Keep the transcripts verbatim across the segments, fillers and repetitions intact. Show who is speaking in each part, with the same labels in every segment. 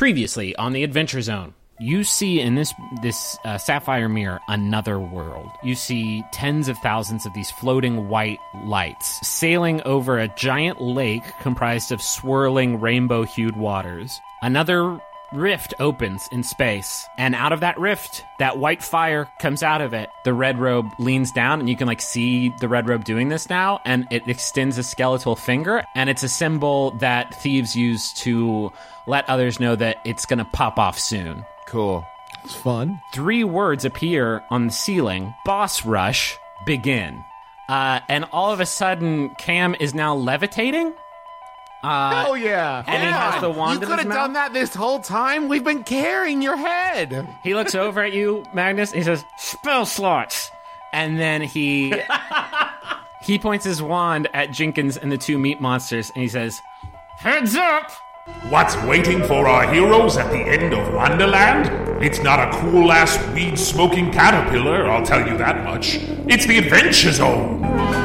Speaker 1: Previously on the Adventure Zone, you see in this this uh, sapphire mirror another world. You see tens of thousands of these floating white lights sailing over a giant lake comprised of swirling rainbow-hued waters. Another rift opens in space, and out of that rift, that white fire comes out of it. The red robe leans down, and you can like see the red robe doing this now, and it extends a skeletal finger, and it's a symbol that thieves use to let others know that it's gonna pop off soon.
Speaker 2: Cool.
Speaker 3: It's fun.
Speaker 1: Three words appear on the ceiling. Boss rush, begin. Uh, and all of a sudden, Cam is now levitating. Uh,
Speaker 2: oh, yeah.
Speaker 1: And he has the wand
Speaker 2: You
Speaker 1: in
Speaker 2: could
Speaker 1: his
Speaker 2: have done
Speaker 1: mouth.
Speaker 2: that this whole time. We've been carrying your head.
Speaker 1: He looks over at you, Magnus. He says, "Spell slots." And then he he points his wand at Jenkins and the two meat monsters, and he says, "Heads up!"
Speaker 4: What's waiting for our heroes at the end of Wonderland? It's not a cool-ass weed-smoking caterpillar, I'll tell you that much. It's the Adventure Zone!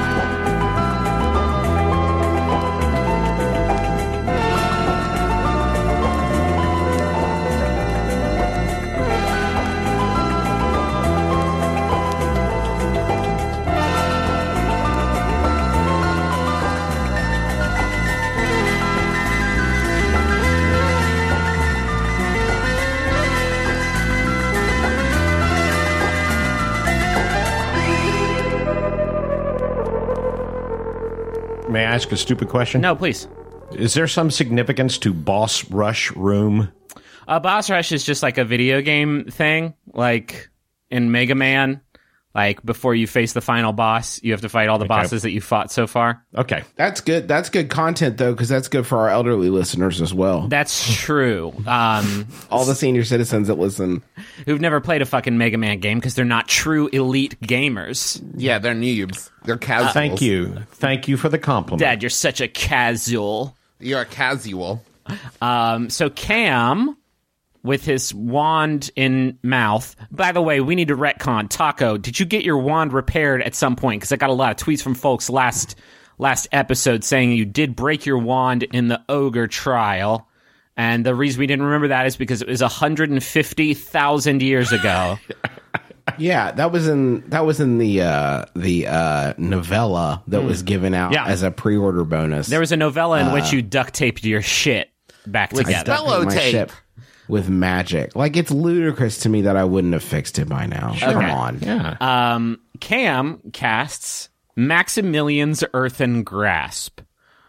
Speaker 3: May I ask a stupid question?
Speaker 1: No, please.
Speaker 3: Is there some significance to Boss Rush Room?
Speaker 1: Uh, Boss Rush is just like a video game thing, like in Mega Man. Like, before you face the final boss, you have to fight all the
Speaker 3: Okay.
Speaker 1: bosses that you fought so far.
Speaker 3: Okay.
Speaker 2: That's good. That's good content, though, because that's good for our elderly listeners as well.
Speaker 1: That's true. Um,
Speaker 2: All the senior citizens that listen.
Speaker 1: who've never played a fucking Mega Man game because they're not true elite gamers.
Speaker 2: Yeah, they're noobs. They're casuals.
Speaker 3: Thank you. Thank you for the compliment.
Speaker 1: Dad, you're such a casual.
Speaker 2: You're a casual.
Speaker 1: Um, so Cam, with his wand in mouth. By the way, we need to retcon. Taco, did you get your wand repaired at some point? Because I got a lot of tweets from folks last last episode saying you did break your wand in the ogre trial. And the reason we didn't remember that is because it was one hundred fifty thousand years ago.
Speaker 2: Yeah, that was in that was in the uh, the uh, novella that was given out
Speaker 1: Yeah.
Speaker 2: as a pre-order bonus.
Speaker 1: There was a novella in which you duct taped your shit back
Speaker 2: with
Speaker 1: together.
Speaker 2: Spello
Speaker 5: my
Speaker 2: tape.
Speaker 5: ship.
Speaker 2: With magic. Like, it's ludicrous to me that I wouldn't have fixed it by now. Come
Speaker 1: Okay.
Speaker 2: on.
Speaker 3: Yeah.
Speaker 1: Um, Cam casts Maximilian's Earthen Grasp.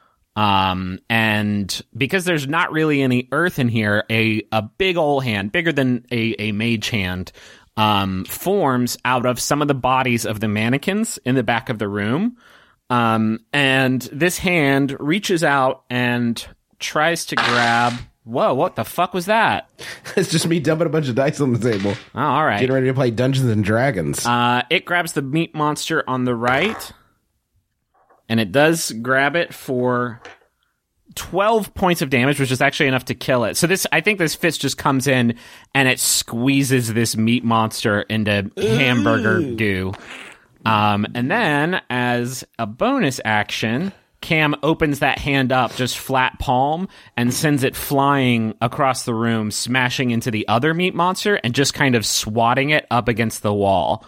Speaker 1: Um, and because there's not really any earth in here, a, a big old hand, bigger than a, a mage hand, um, forms out of some of the bodies of the mannequins in the back of the room. Um, and this hand reaches out and tries to grab... Whoa, what the fuck was that?
Speaker 2: It's just me dumping a bunch of dice on the table.
Speaker 1: Oh, all right.
Speaker 2: Getting ready to play Dungeons and Dragons.
Speaker 1: Uh, it grabs the meat monster on the right, and it does grab it for twelve points of damage, which is actually enough to kill it. So this, I think this fist just comes in, and it squeezes this meat monster into hamburger goo. Um, and then, as a bonus action... Cam opens that hand up, just flat palm, and sends it flying across the room, smashing into the other meat monster and just kind of swatting it up against the wall.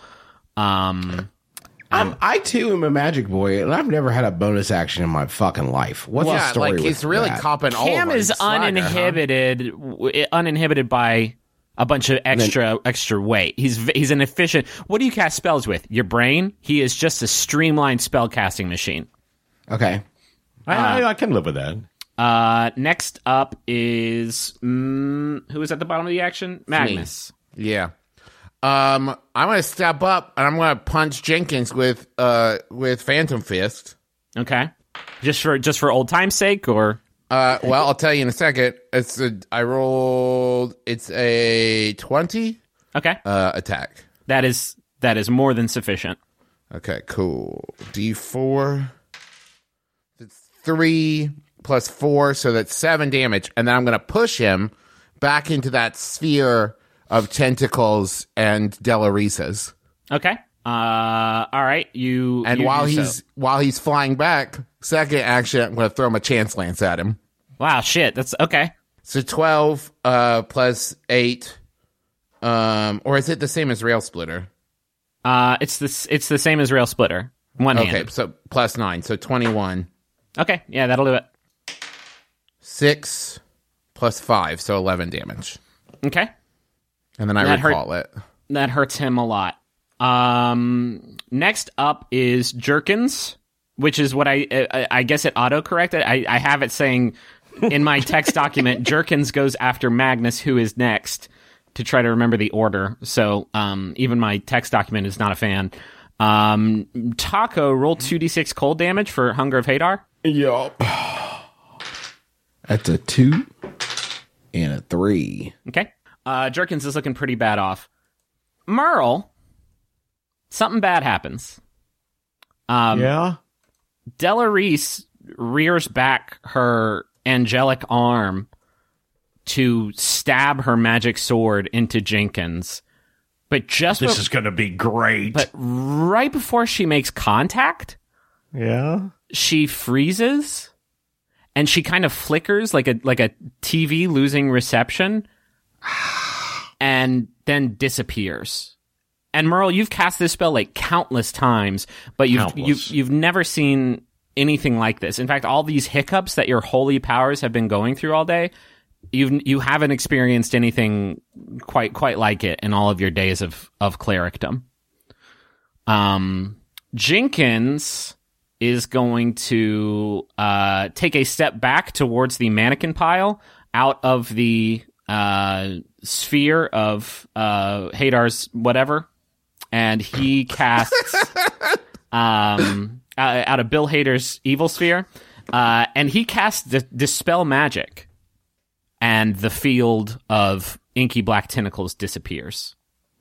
Speaker 1: Um,
Speaker 2: I'm, I, too, am a magic boy, and I've never had a bonus action in my fucking life. What's the
Speaker 5: Yeah,
Speaker 2: story
Speaker 5: like
Speaker 2: with
Speaker 5: he's really
Speaker 2: that?
Speaker 5: copping all
Speaker 1: Cam
Speaker 5: of
Speaker 1: is
Speaker 5: his swagger,
Speaker 1: uninhibited, w- uninhibited by a bunch of extra extra weight. He's v- he's an efficient. What do you cast spells with? Your brain? He is just a streamlined spell casting machine.
Speaker 2: Okay.
Speaker 3: I, I, I can live with that.
Speaker 1: Uh, next up is mm, who is at the bottom of the action? Magnus.
Speaker 5: huh? Yeah. Um, I'm gonna step up and I'm gonna punch Jenkins with uh with Phantom Fist.
Speaker 1: Okay, just for just for old time's sake, or
Speaker 5: Uh, well, I'll tell you in a second. It's a I rolled. It's a twenty
Speaker 1: okay,
Speaker 5: uh attack.
Speaker 1: that is that is more than sufficient.
Speaker 5: Okay, cool. D four. It's three plus four, so that's seven damage. And then I'm going to push him back into that sphere of tentacles and Delarisas.
Speaker 1: Okay. Uh, all right. You
Speaker 5: And
Speaker 1: you
Speaker 5: while
Speaker 1: do
Speaker 5: he's
Speaker 1: so.
Speaker 5: while he's flying back, second action, I'm going to throw my chance lance at him.
Speaker 1: Wow, shit. That's okay.
Speaker 5: So twelve uh, plus eight. Um, or is it the same as Rail Splitter?
Speaker 1: Uh, it's the it's the same as Rail Splitter. One
Speaker 5: Okay,
Speaker 1: handed.
Speaker 5: so plus nine, so twenty-one.
Speaker 1: Okay, yeah, that'll do it.
Speaker 5: Six plus five, so eleven damage.
Speaker 1: Okay,
Speaker 5: And then I
Speaker 1: That hurt-
Speaker 5: recall it.
Speaker 1: that hurts him a lot. Um, next up is Jerkins, which is what I I, I guess it auto corrected. I, I have it saying in my text document, Jerkins goes after Magnus, who is next, to try to remember the order. So um, even my text document is not a fan. Um, Taco, roll two d six cold damage for Hunger of Hadar.
Speaker 2: Yup. That's a two and a three.
Speaker 1: Okay. Uh, Jerkins is looking pretty bad off. Merle, something bad happens. Um,
Speaker 3: Yeah.
Speaker 1: Della Reese rears back her angelic arm to stab her magic sword into Jenkins. But just
Speaker 3: This
Speaker 1: be-
Speaker 3: is going to be great.
Speaker 1: but right before she makes contact,
Speaker 3: yeah.
Speaker 1: she freezes and she kind of flickers like a like a T V losing reception and then disappears. And Merle, you've cast this spell like countless times, but you've
Speaker 3: Countless.
Speaker 1: you've you've never seen anything like this. In fact, all these hiccups that your holy powers have been going through all day, you've you haven't experienced anything quite quite like it in all of your days of of clericdom. Um, Jenkins is going to uh, take a step back towards the mannequin pile out of the uh, sphere of uh, Hadar's whatever, and he casts um, uh, out of Bill Hader's evil sphere, uh, and he casts the Dispel Magic, and the field of inky black tentacles disappears.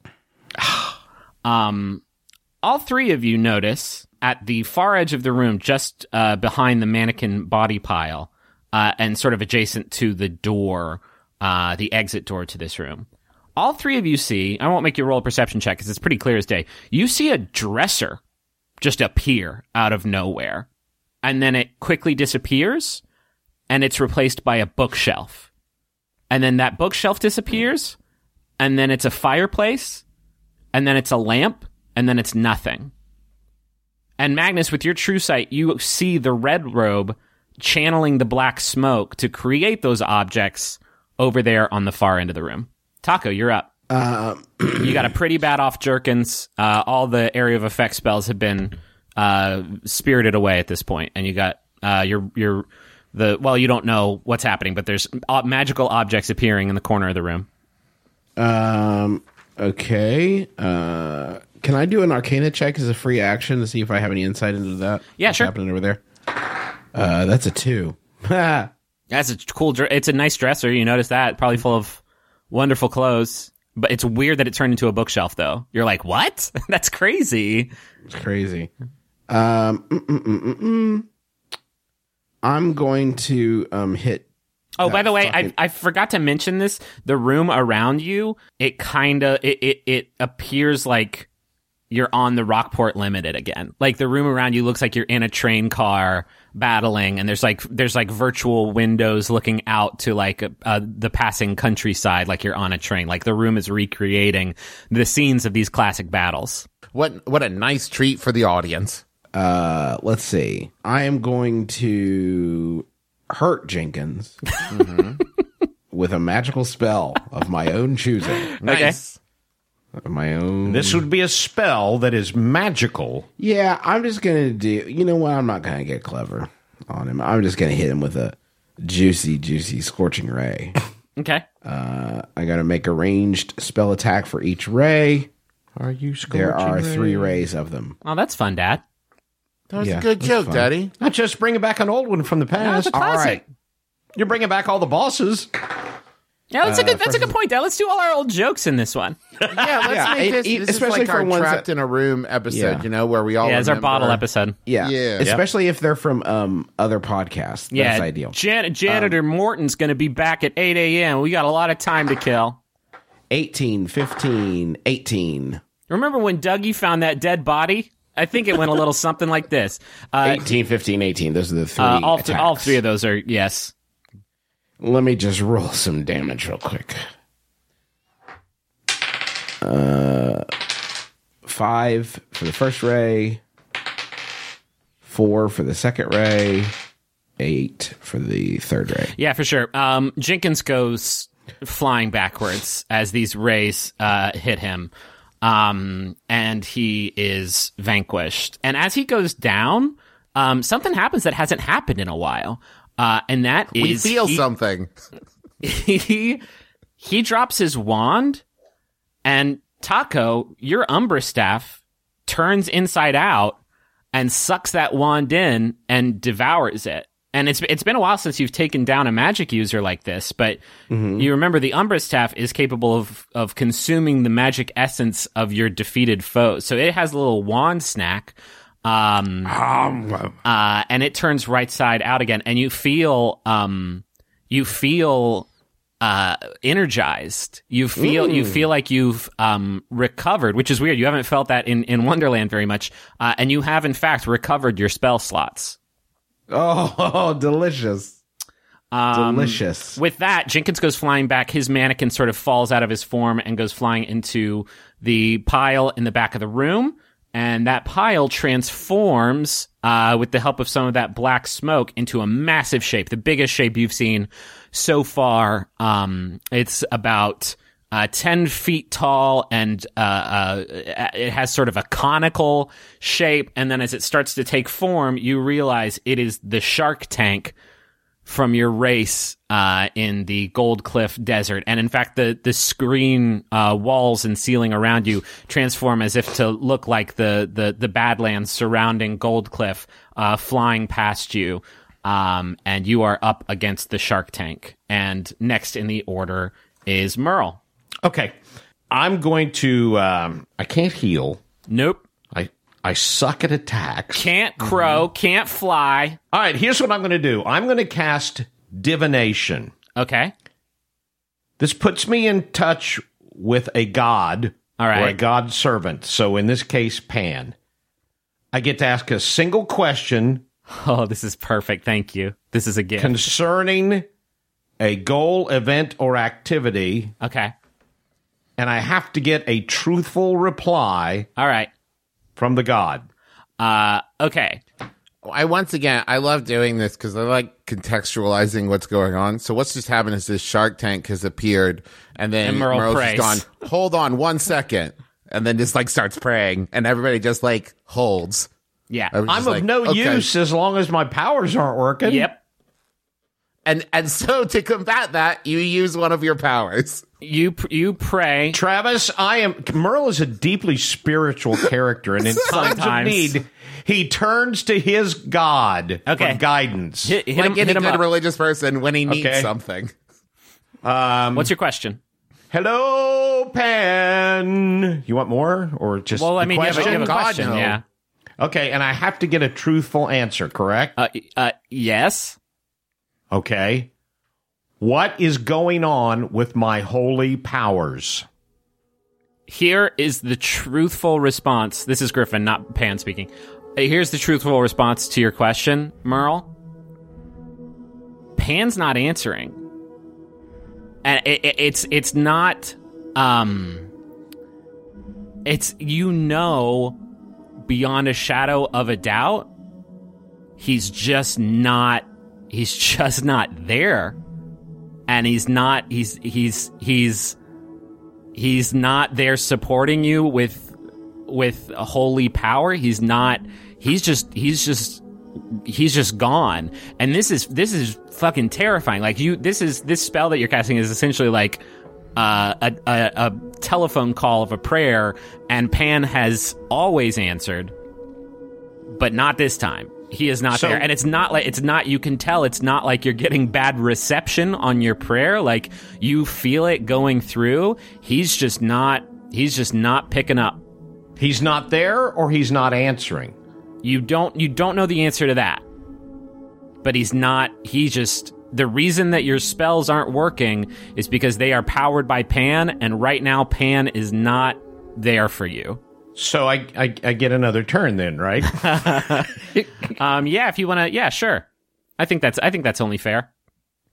Speaker 1: um, all three of you notice at the far edge of the room, just uh, behind the mannequin body pile, uh, and sort of adjacent to the door, uh, the exit door to this room. All three of you see, I won't make you roll a perception check because it's pretty clear as day. You see a dresser just appear out of nowhere, and then it quickly disappears, and it's replaced by a bookshelf. And then that bookshelf disappears, and then it's a fireplace, and then it's a lamp, and then it's nothing. And Magnus, with your true sight, you see the red robe channeling the black smoke to create those objects over there on the far end of the room. Taco, you're up.
Speaker 2: Um,
Speaker 1: You got a pretty bad off Jerkins. Uh, all the area of effect spells have been uh, spirited away at this point, and you got uh, your your the well, you don't know what's happening, but there's uh, magical objects appearing in the corner of the room.
Speaker 2: um, okay. Uh, can I do an Arcana check as a free action to see if I have any insight into that?
Speaker 1: Yeah,
Speaker 2: What's
Speaker 1: sure.
Speaker 2: happening over there? Uh, that's a two. Ha!
Speaker 1: That's a cool. dr- It's a nice dresser. You notice that, probably full of wonderful clothes. But it's weird that it turned into a bookshelf, though. You're like, what? That's crazy.
Speaker 2: It's crazy. Um, mm, mm, mm, mm, mm. I'm going to um hit.
Speaker 1: Oh, by
Speaker 2: that
Speaker 1: the way,
Speaker 2: fucking-
Speaker 1: I I forgot to mention this. The room around you, it kind of it, it it appears like you're on the Rockport Limited again. Like the room around you looks like you're in a train car battling, and there's like there's like virtual windows looking out to like uh, the passing countryside, like you're on a train. Like the room is recreating the scenes of these classic battles.
Speaker 5: What what a nice treat for the audience.
Speaker 2: Uh, let's see. I am going to hurt Jenkins with a magical spell of my own choosing.
Speaker 5: Nice.
Speaker 2: Of my own.
Speaker 3: This would be a spell that is magical.
Speaker 2: Yeah, I'm just gonna do. You know what? I'm not gonna get clever on him. I'm just gonna hit him with a juicy, juicy scorching ray.
Speaker 1: Okay.
Speaker 2: Uh, I gotta make a ranged spell attack for each ray.
Speaker 3: Are you
Speaker 2: There are
Speaker 3: ray?
Speaker 2: three rays of them.
Speaker 1: Oh, that's fun, Dad.
Speaker 5: That was
Speaker 2: Yeah,
Speaker 5: a good
Speaker 2: that's
Speaker 5: joke,
Speaker 2: fun.
Speaker 5: Daddy.
Speaker 3: Not just bringing back an old one from the past.
Speaker 1: a classic.
Speaker 2: All right.
Speaker 3: You're bringing back all the bosses.
Speaker 1: Yeah, that's a good that's a good point, Dad. Let's do all our old jokes in this one.
Speaker 5: Yeah, let's
Speaker 2: Yeah,
Speaker 5: make
Speaker 2: it-
Speaker 5: this.
Speaker 2: it-
Speaker 5: this
Speaker 2: especially
Speaker 5: is like
Speaker 2: for
Speaker 5: our
Speaker 2: ones
Speaker 5: trapped
Speaker 2: that-
Speaker 5: in a room episode.
Speaker 2: Yeah.
Speaker 5: You know, where we all
Speaker 1: Yeah, it's our
Speaker 5: remember-
Speaker 1: bottle episode.
Speaker 2: Yeah,
Speaker 5: Yeah.
Speaker 2: especially if they're from um other podcasts.
Speaker 1: Yeah,
Speaker 2: That's ideal.
Speaker 1: Jan- Janitor Morton's going to be back at eight a.m. We got a lot of time to kill.
Speaker 2: eighteen, fifteen, eighteen.
Speaker 1: Remember when Dougie found that dead body? I think it went a little something like this. Uh,
Speaker 2: eighteen, fifteen, eighteen. Those are the three.
Speaker 1: uh, all, th- all
Speaker 2: attacks.
Speaker 1: three of those are yes.
Speaker 2: Let me just roll some damage real quick. Uh, five for the first ray, four for the second ray, eight for the third ray.
Speaker 1: Yeah, for sure. Um, Jenkins goes flying backwards as these rays uh, hit him, um, and he is vanquished. And as he goes down, um, something happens that hasn't happened in a while, uh, and that is
Speaker 5: We feel
Speaker 1: he,
Speaker 5: something.
Speaker 1: he he drops his wand. And Taco, your Umbra staff turns inside out and sucks that wand in and devours it. And it's it's been a while since you've taken down a magic user like this, but mm-hmm. you remember the Umbra staff is capable of of consuming the magic essence of your defeated foes. So it has a little wand snack, um, uh, and it turns right side out again. And you feel um, you feel. Uh, energized. You feel
Speaker 2: Ooh.
Speaker 1: you feel like you've um, recovered, which is weird. You haven't felt that in, in Wonderland very much, uh, and you have in fact recovered your spell slots.
Speaker 2: Oh, delicious!
Speaker 1: Um,
Speaker 2: delicious.
Speaker 1: With that, Jenkins goes flying back. His mannequin sort of falls out of his form and goes flying into the pile in the back of the room, and that pile transforms uh, with the help of some of that black smoke into a massive shape, the biggest shape you've seen so far. Um, it's about uh, ten feet tall, and uh, uh, it has sort of a conical shape. And then as it starts to take form, you realize it is the shark tank from your race uh, in the Gold Cliff Desert. And in fact, the, the screen uh, walls and ceiling around you transform as if to look like the, the, the Badlands surrounding Gold Cliff uh, flying past you. Um, and you are up against the shark tank. And next in the order is Merle.
Speaker 3: Okay. I'm going to... Um, I can't heal.
Speaker 1: Nope.
Speaker 3: I I suck at attacks.
Speaker 1: Can't crow, mm-hmm. can't fly.
Speaker 3: All right, here's what I'm going to do. I'm going to cast Divination.
Speaker 1: Okay.
Speaker 3: This puts me in touch with a god.
Speaker 1: All right.
Speaker 3: Or a god servant. So in this case, Pan. I get to ask a single question...
Speaker 1: Oh, this is perfect. Thank you. This is a gift.
Speaker 3: Concerning a goal, event, or activity.
Speaker 1: Okay.
Speaker 3: And I have to get a truthful reply.
Speaker 1: All right.
Speaker 3: From the god.
Speaker 1: Uh, okay.
Speaker 5: I once again, I love doing this because I like contextualizing what's going on. So what's just happened is this shark tank has appeared, and then
Speaker 1: and Merle
Speaker 5: Merle's
Speaker 1: prays.
Speaker 5: just gone, hold on one second, and then just like starts praying, and everybody just like holds.
Speaker 1: Yeah.
Speaker 3: I'm of
Speaker 5: like,
Speaker 3: no
Speaker 5: okay.
Speaker 3: use as long as my powers aren't working.
Speaker 1: Yep.
Speaker 5: And and so to combat that, you use one of your powers.
Speaker 1: You you pray.
Speaker 3: Travis, I am... Merle is a deeply spiritual character, and in times of
Speaker 1: Sometimes.
Speaker 3: need, he turns to his god
Speaker 1: Okay.
Speaker 3: for guidance.
Speaker 1: Hit, hit
Speaker 5: Like
Speaker 1: him,
Speaker 5: any
Speaker 1: hit him
Speaker 5: good
Speaker 1: up.
Speaker 5: religious person when he needs
Speaker 3: Okay.
Speaker 5: something.
Speaker 3: Um,
Speaker 1: What's your question?
Speaker 3: Hello, Pan. You want more? Or just
Speaker 1: Well, I
Speaker 3: the
Speaker 1: mean, you have, a- you
Speaker 3: question?
Speaker 1: have a
Speaker 5: God,
Speaker 1: question,
Speaker 5: no.
Speaker 1: yeah.
Speaker 3: Okay, and I have to get a truthful answer, correct?
Speaker 1: Uh, uh, yes.
Speaker 3: Okay. What is going on with my holy powers?
Speaker 1: Here is the truthful response. This is Griffin, not Pan speaking. Uh, Here's the truthful response to your question, Merle. Pan's not answering. And it, it, it's it's not um it's you know beyond a shadow of a doubt he's just not he's just not there. And he's not he's he's he's he's not there supporting you with with a holy power. He's not he's just he's just he's just gone. And this is this is fucking terrifying. Like you this is this spell that you're casting is essentially like uh, a, a a telephone call of a prayer, and Pan has always answered, but not this time. He is not
Speaker 3: So-
Speaker 1: there. And it's not like, it's not, you can tell it's not like you're getting bad reception on your prayer. Like you feel it going through. He's just not, he's just not picking up.
Speaker 3: He's not there or he's not answering?
Speaker 1: You don't, you don't know the answer to that. But he's not, he just, the reason that your spells aren't working is because they are powered by Pan, and right now Pan is not there for you.
Speaker 3: So I, I, I get another turn then, right?
Speaker 1: Um, yeah, if you want to, yeah, sure. I think that's, I think that's only fair.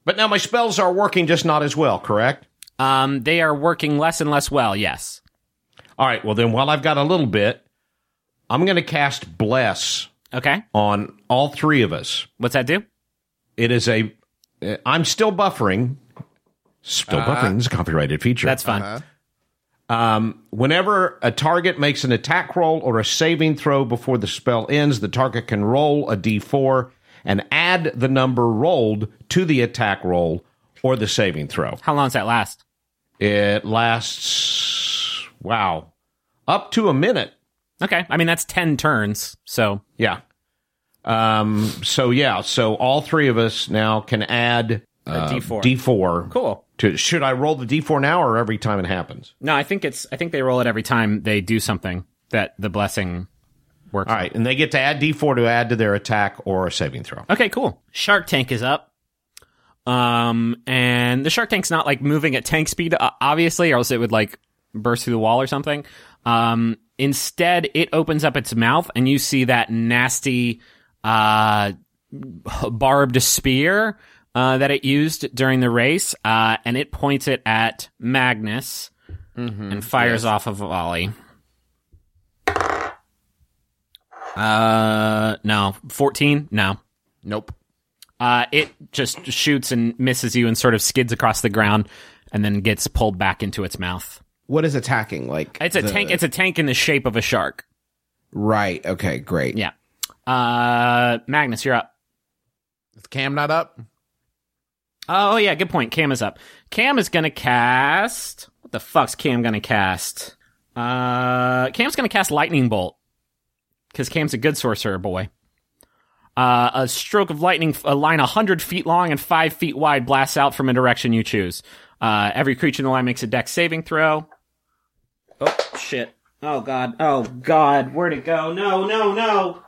Speaker 3: But now my spells are working just not as well, correct?
Speaker 1: Um, they are working less and less well, yes.
Speaker 3: All right, well then while I've got a little bit, I'm going to cast Bless
Speaker 1: Okay.
Speaker 3: on all three of us.
Speaker 1: What's that do?
Speaker 3: It is a... uh, I'm still buffering. Still
Speaker 5: Uh-huh.
Speaker 3: buffering is a copyrighted feature.
Speaker 1: That's fine.
Speaker 5: Uh-huh.
Speaker 3: Um, whenever a target makes an attack roll or a saving throw before the spell ends, the target can roll a d four and add the number rolled to the attack roll or the saving throw.
Speaker 1: How long does that last?
Speaker 3: It lasts, wow, up to a minute.
Speaker 1: Okay. I mean, that's ten turns, so...
Speaker 3: Yeah. Um, so, yeah, so all three of us now can add uh,
Speaker 1: D four.
Speaker 3: D four.
Speaker 1: Cool.
Speaker 3: To, should I roll the D four now or every time it happens?
Speaker 1: No, I think it's. I think they roll it every time they do something that the blessing works.
Speaker 3: All right, and they get to add D four to add to their attack or a saving throw.
Speaker 1: Okay, cool. Shark Tank is up. Um, and the Shark Tank's not like moving at tank speed, uh, obviously, or else it would like burst through the wall or something. Um, instead, it opens up its mouth, and you see that nasty, uh, barbed spear. Uh, that it used during the race, uh, and it points it at Magnus
Speaker 5: Mm-hmm.
Speaker 1: and fires off a volley. Uh, no. fourteen? No.
Speaker 5: Nope.
Speaker 1: Uh, it just shoots and misses you and sort of skids across the ground and then gets pulled back into its mouth.
Speaker 2: What is attacking? Like
Speaker 1: It's a
Speaker 2: the-
Speaker 1: tank. It's a tank in the shape of a shark.
Speaker 2: Right. Okay. Great.
Speaker 1: Yeah. Uh, Magnus, you're up.
Speaker 5: Is Cam not up?
Speaker 1: Oh, yeah, good point. Cam is up. Cam is gonna cast... What the fuck's Cam gonna cast? Uh, Cam's gonna cast Lightning Bolt. Because Cam's a good sorcerer boy. Uh, a stroke of lightning, a line one hundred feet long and five feet wide, blasts out from a direction you choose. Uh, every creature in the line makes a dex saving throw. Oh, shit. Oh, God. Oh, God. Where'd it go? No, no, no.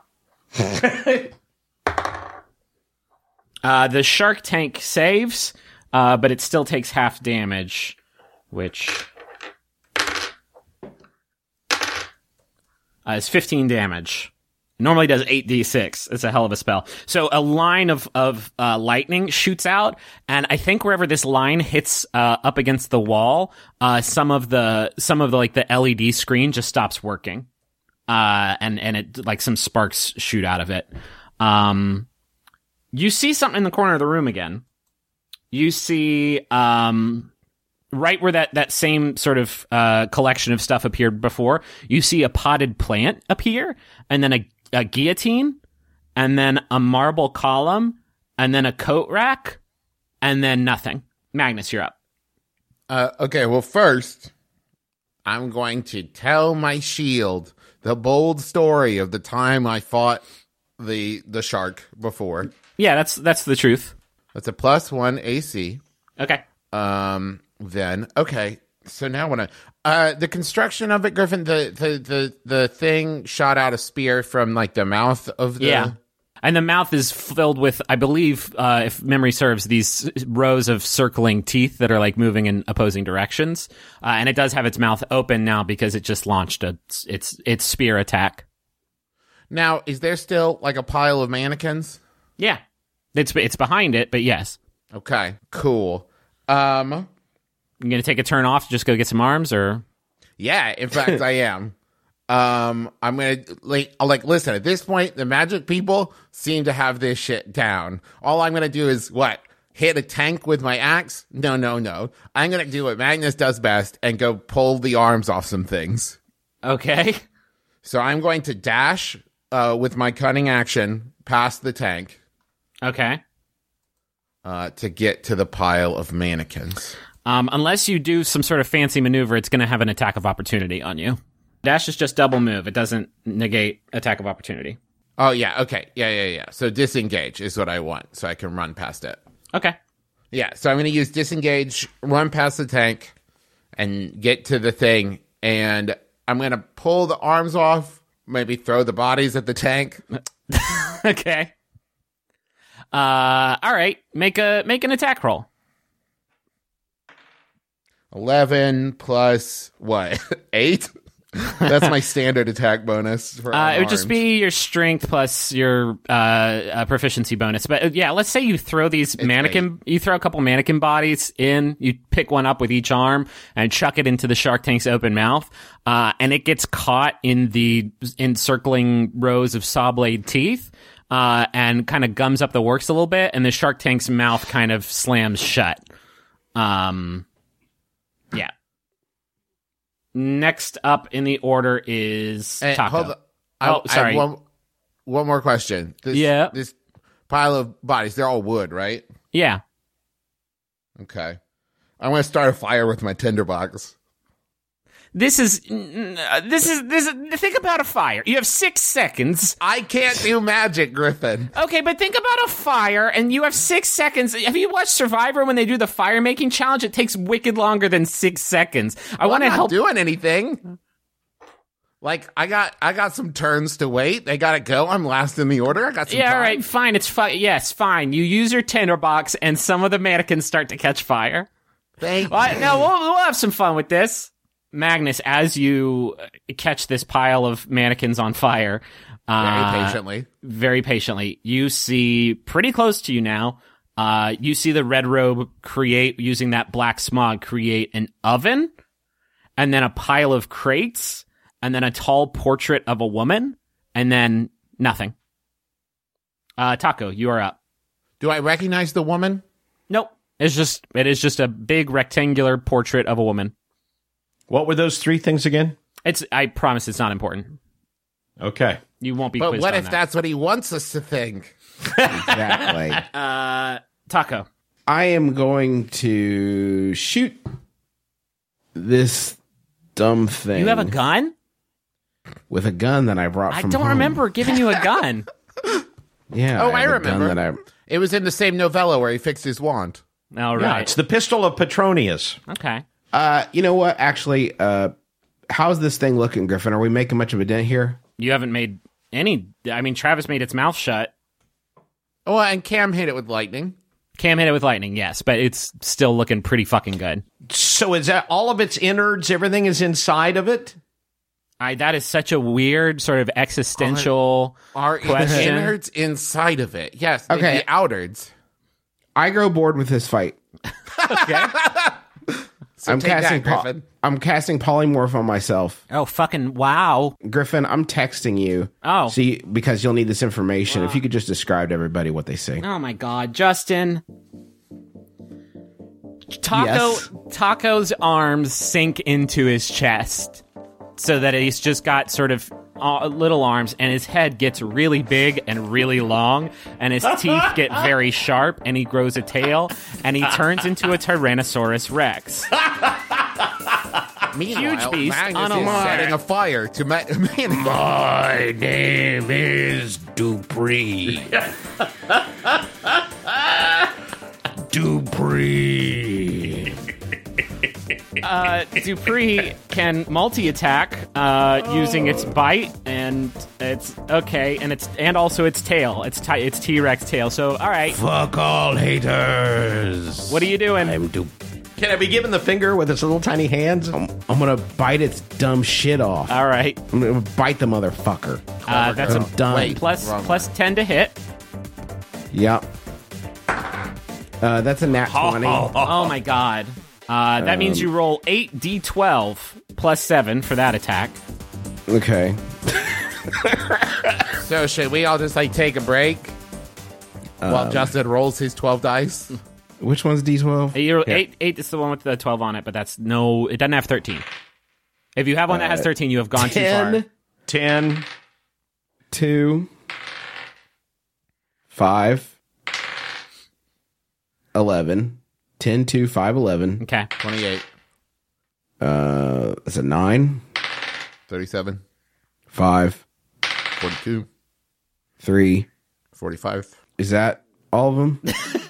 Speaker 1: Uh, the shark tank saves, uh, but it still takes half damage, which uh, is fifteen damage. Normally does eight d six. It's a hell of a spell. So a line of, of uh, lightning shoots out, and I think wherever this line hits uh, up against the wall, uh, some of the some of the like the L E D screen just stops working, uh, and and it like some sparks shoot out of it. Um, You see something in the corner of the room again. You see, um, right where that, that same sort of uh, collection of stuff appeared before, you see a potted plant appear, and then a, a guillotine, and then a marble column, and then a coat rack, and then nothing. Magnus, you're up.
Speaker 5: Uh, okay, well, first, I'm going to tell my shield the bold story of the time I fought the the shark before.
Speaker 1: Yeah, that's that's the truth.
Speaker 5: That's a plus one A C.
Speaker 1: Okay.
Speaker 5: Um. Then okay. So now when I uh the construction of it, Griffin, the the the the thing shot out a spear from like the mouth of the.
Speaker 1: Yeah. And the mouth is filled with, I believe, uh, if memory serves, these rows of circling teeth that are like moving in opposing directions. Uh, and it does have its mouth open now because it just launched a, its its spear attack.
Speaker 5: Now, is there still like a pile of mannequins?
Speaker 1: Yeah, it's it's behind it, but yes.
Speaker 5: Okay, cool. Um,
Speaker 1: You gonna take a turn off to just go get some arms, or?
Speaker 5: yeah, in fact, I am. Um, I'm gonna like like listen. At this point, the magic people seem to have this shit down. All I'm gonna do is what? Hit a tank with my axe? No, no, no. I'm gonna do what Magnus does best and go pull the arms off some things.
Speaker 1: Okay.
Speaker 5: So I'm going to dash uh, with my cunning action past the tank
Speaker 1: Okay.
Speaker 5: uh, to get to the pile of mannequins.
Speaker 1: Um, unless you do some sort of fancy maneuver, it's gonna have an attack of opportunity on you. Dash is just double move. It doesn't negate attack of opportunity.
Speaker 5: Oh, yeah. Okay. Yeah, yeah, yeah. So disengage is what I want so I can run past it.
Speaker 1: Okay.
Speaker 5: Yeah. So I'm going to use disengage, run past the tank, and get to the thing. And I'm going to pull the arms off, maybe throw the bodies at the tank.
Speaker 1: Okay. Uh, all right. Make a make an attack roll.
Speaker 5: eleven plus what? eight? That's my standard attack bonus. For
Speaker 1: Uh, it would just
Speaker 5: unarmed.
Speaker 1: be your strength plus your uh, uh, proficiency bonus. But uh, yeah, let's say you throw these mannequin, you throw a couple mannequin bodies in, you pick one up with each arm and chuck it into the shark tank's open mouth, uh, and it gets caught in the encircling rows of saw blade teeth. Uh, and kind of gums up the works a little bit, and the shark tank's mouth kind of slams shut. Um, yeah. Next up in the order is
Speaker 5: Hey,
Speaker 1: Taco.
Speaker 5: hold on. I,
Speaker 1: Oh,
Speaker 5: I
Speaker 1: sorry.
Speaker 5: have one, one more question. This,
Speaker 1: Yeah.
Speaker 5: This pile of bodies, they're all wood, right?
Speaker 1: Yeah.
Speaker 5: Okay. I'm going to start a fire with my tinderbox.
Speaker 1: This is this is this is think about a fire. You have six seconds.
Speaker 5: I can't do magic, Griffin.
Speaker 1: Okay, but think about a fire, and you have six seconds. Have you watched Survivor when they do the fire making challenge? It takes wicked longer than six seconds. I
Speaker 5: Well,
Speaker 1: want to
Speaker 5: I'm not
Speaker 1: help.
Speaker 5: doing anything. Like I got, I got some turns to wait. They got to go. I'm last in the order. I got some
Speaker 1: Yeah,
Speaker 5: time.
Speaker 1: all right, fine. It's fine. Yes, fine. You use your tinderbox, and some of the mannequins start to catch fire.
Speaker 5: Thank
Speaker 1: Well,
Speaker 5: you.
Speaker 1: no, we'll, we'll have some fun with this. Magnus, as you catch this pile of mannequins on fire,
Speaker 5: Very
Speaker 1: uh,
Speaker 5: patiently.
Speaker 1: very patiently, you see pretty close to you now. Uh, you see the red robe create, using that black smog, create an oven, and then a pile of crates, and then a tall portrait of a woman, and then nothing. Uh, Taco, you are up.
Speaker 5: Do I recognize the woman?
Speaker 1: Nope. It's just it is just a big rectangular portrait of a woman.
Speaker 3: What were those three things again?
Speaker 1: It's I promise it's not important.
Speaker 3: Okay.
Speaker 1: You won't be
Speaker 5: But
Speaker 1: quizzed
Speaker 5: what
Speaker 1: on
Speaker 5: if
Speaker 1: that.
Speaker 5: that's what he wants us to think?
Speaker 2: Exactly.
Speaker 1: Uh, Taco.
Speaker 2: I am going to shoot this dumb thing.
Speaker 1: You have a gun?
Speaker 2: with a gun that I brought
Speaker 1: I
Speaker 2: from
Speaker 1: don't
Speaker 2: home.
Speaker 1: remember giving you a gun.
Speaker 2: Yeah.
Speaker 5: Oh, I
Speaker 2: have a gun
Speaker 5: remember.
Speaker 2: That I,
Speaker 5: It was in the same novella where he fixed his wand.
Speaker 1: All
Speaker 3: Yeah,
Speaker 1: right.
Speaker 3: it's the pistol of Petronius.
Speaker 1: Okay.
Speaker 2: uh, you know what? Actually, uh, how's this thing looking, Griffin? Are we making much of a dent here?
Speaker 1: You haven't made any. I mean, Travis made its mouth shut.
Speaker 5: Oh, and Cam hit it with lightning.
Speaker 1: Cam hit it with lightning, yes, but it's still looking pretty fucking good.
Speaker 3: So is that all of its innards? Everything is inside of it?
Speaker 1: I, that is such a weird sort of existential
Speaker 5: Are
Speaker 1: question.
Speaker 5: innards inside of it? Yes. they'd
Speaker 2: Okay.
Speaker 5: be outards.
Speaker 2: I grow bored with this fight.
Speaker 1: Okay.
Speaker 5: So
Speaker 2: I'm
Speaker 5: take
Speaker 2: casting.
Speaker 5: that,
Speaker 2: po-
Speaker 5: Griffin.
Speaker 2: I'm casting polymorph on myself.
Speaker 1: Oh, fucking wow.
Speaker 2: Griffin, I'm texting you.
Speaker 1: Oh.
Speaker 2: See, because you'll need this information. If you could just describe to everybody what they say.
Speaker 1: Oh my god, Justin. Taco
Speaker 2: Yes.
Speaker 1: Taco's arms sink into his chest so that he's just got sort of uh, little arms, and his head gets really big and really long, and his teeth get very sharp, and he grows a tail, and he turns into a Tyrannosaurus Rex.
Speaker 5: Meanwhile,
Speaker 1: Huge beast
Speaker 5: Magnus
Speaker 1: on a
Speaker 5: is
Speaker 1: line.
Speaker 5: setting a fire to ma- mannequin.
Speaker 2: My name is Dupree. Dupree.
Speaker 1: Uh, Dupree can multi-attack uh, using its bite, and it's okay, and it's and also its tail. It's ti- its T-Rex tail. So, all right,
Speaker 2: Fuck all haters.
Speaker 1: what are you doing?
Speaker 2: I'm Dup-
Speaker 3: Can I be given the finger with its little tiny hands?
Speaker 2: I'm, I'm gonna bite its dumb shit off.
Speaker 1: All right,
Speaker 2: I'm gonna bite the motherfucker.
Speaker 1: uh, that's
Speaker 2: I'm
Speaker 1: a
Speaker 2: done.
Speaker 5: Wait.
Speaker 1: plus
Speaker 5: Wrong
Speaker 1: plus ten to hit.
Speaker 2: Yep. Uh, that's a nat twenty.
Speaker 1: Oh my god. Uh, that means you roll eight d twelve plus seven for that attack.
Speaker 2: Okay.
Speaker 5: So should we all just like take a break while Justin rolls his twelve dice?
Speaker 2: Which one's D twelve?
Speaker 1: You roll eight, eight is the one with the twelve on it, but that's no, it doesn't have thirteen. If you have one that has thirteen, you have gone too far.
Speaker 2: ten,
Speaker 3: Ten.
Speaker 2: two, five, eleven. ten, two, five, eleven.
Speaker 1: Okay.
Speaker 5: twenty-eight,
Speaker 2: Uh, that's a nine,
Speaker 5: thirty-seven,
Speaker 2: five,
Speaker 5: forty-two,
Speaker 2: three.
Speaker 5: forty-five.
Speaker 2: Is that all of them?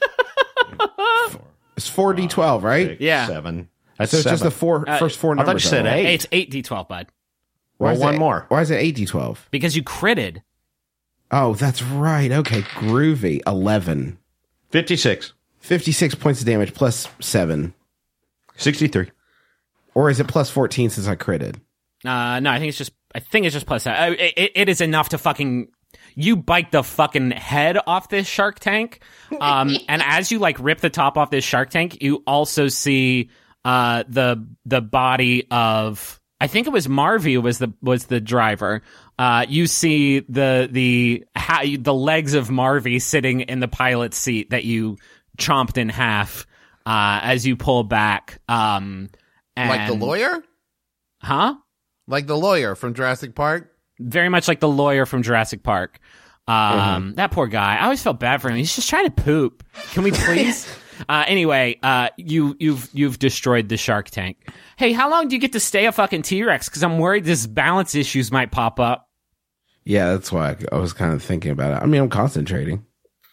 Speaker 2: It's four D twelve, right?
Speaker 1: Yeah.
Speaker 3: Seven. That's
Speaker 2: So it's just
Speaker 3: seven.
Speaker 2: the four
Speaker 1: Uh,
Speaker 2: first four
Speaker 3: I thought
Speaker 2: numbers.
Speaker 3: you said
Speaker 2: of it.
Speaker 3: eight.
Speaker 1: Hey, it's eight d twelve, bud.
Speaker 2: Why
Speaker 3: Roll
Speaker 2: is
Speaker 3: one
Speaker 2: it-
Speaker 3: more.
Speaker 2: Why is it eight D twelve?
Speaker 1: Because you critted.
Speaker 2: Oh, that's right. Okay, groovy. eleven.
Speaker 3: Fifty-six.
Speaker 2: fifty-six points of damage plus seven.
Speaker 3: Sixty-three.
Speaker 2: Or is it plus fourteen since I critted?
Speaker 1: Uh, no, I think it's just. I think it's just plus. Uh, it, it is enough to fucking. You bite the fucking head off this shark tank, um, and as you like rip the top off this shark tank, you also see uh the the body of. I think it was Marvy was the was the driver. Uh, you see the the how, the legs of Marvy sitting in the pilot's seat that you chomped in half uh, as you pull back. Um, and,
Speaker 5: Like the lawyer?
Speaker 1: huh?
Speaker 5: Like the lawyer from Jurassic Park?
Speaker 1: Very much like the lawyer from Jurassic Park. Um,
Speaker 2: Mm-hmm.
Speaker 1: That poor guy. I always felt bad for him. He's just trying to poop. Can we please? uh, anyway, uh, you you've you've destroyed the shark tank. Hey, how long do you get to stay a fucking T-Rex? Because I'm worried this balance issues might pop up.
Speaker 2: Yeah, that's why I was kind of thinking about it. I mean, I'm concentrating.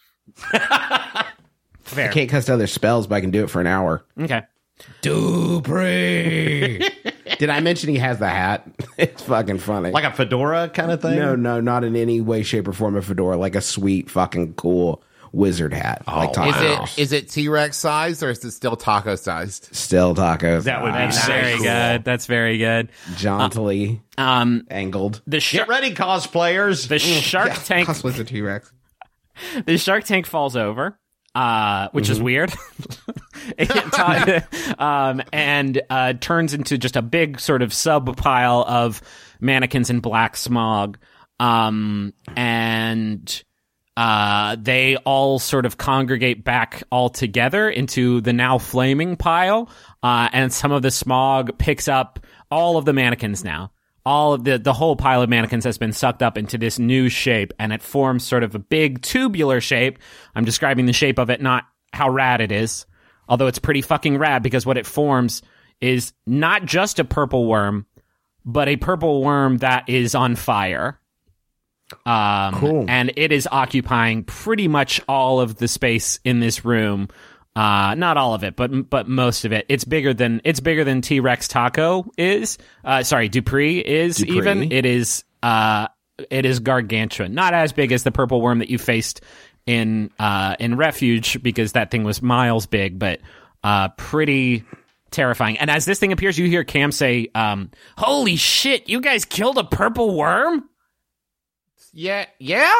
Speaker 1: Fair.
Speaker 2: I can't cast other spells, but I can do it for an hour.
Speaker 1: Okay.
Speaker 2: Dupree. Did I mention he has the hat? It's fucking funny.
Speaker 3: Like a fedora kind of thing?
Speaker 2: no, no, not in any way, shape, or form a fedora. Like a sweet, fucking cool wizard hat. like
Speaker 5: Is
Speaker 2: taco.
Speaker 5: it is it T-Rex sized or is it still taco sized?
Speaker 2: Still tacos.
Speaker 3: That would be
Speaker 1: That's
Speaker 3: nice.
Speaker 1: very
Speaker 3: Cool.
Speaker 1: good. That's very good.
Speaker 2: Jauntily
Speaker 1: Um,
Speaker 2: angled.
Speaker 1: the
Speaker 3: Get
Speaker 1: shark,
Speaker 3: ready, cosplayers.
Speaker 1: the shark tank,
Speaker 2: Cosplays a T-Rex.
Speaker 1: the shark tank falls over, uh, which is weird. It ta- um, and uh, turns into just a big sort of sub pile of mannequins in black smog. Um, and uh, they all sort of congregate back all together into the now flaming pile. Uh, and some of the smog picks up all of the mannequins now. All of the, the whole pile of mannequins has been sucked up into this new shape, and it forms sort of a big tubular shape. I'm describing the shape of it, not how rad it is. Although it's pretty fucking rad, because what it forms is not just a purple worm, but a purple worm that is on fire. Um,
Speaker 2: Cool.
Speaker 1: And it is occupying pretty much all of the space in this room. Uh, not all of it, but but most of it. It's bigger than it's bigger than T-Rex Taco is. Uh, sorry, Dupree is
Speaker 2: Dupree.
Speaker 1: even. It is uh, it is gargantuan. Not as big as the purple worm that you faced in uh, in Refuge, because that thing was miles big, but uh, pretty terrifying. And as this thing appears, you hear Cam say, um, "Holy shit! You guys killed a purple worm!"
Speaker 5: Yeah, yeah.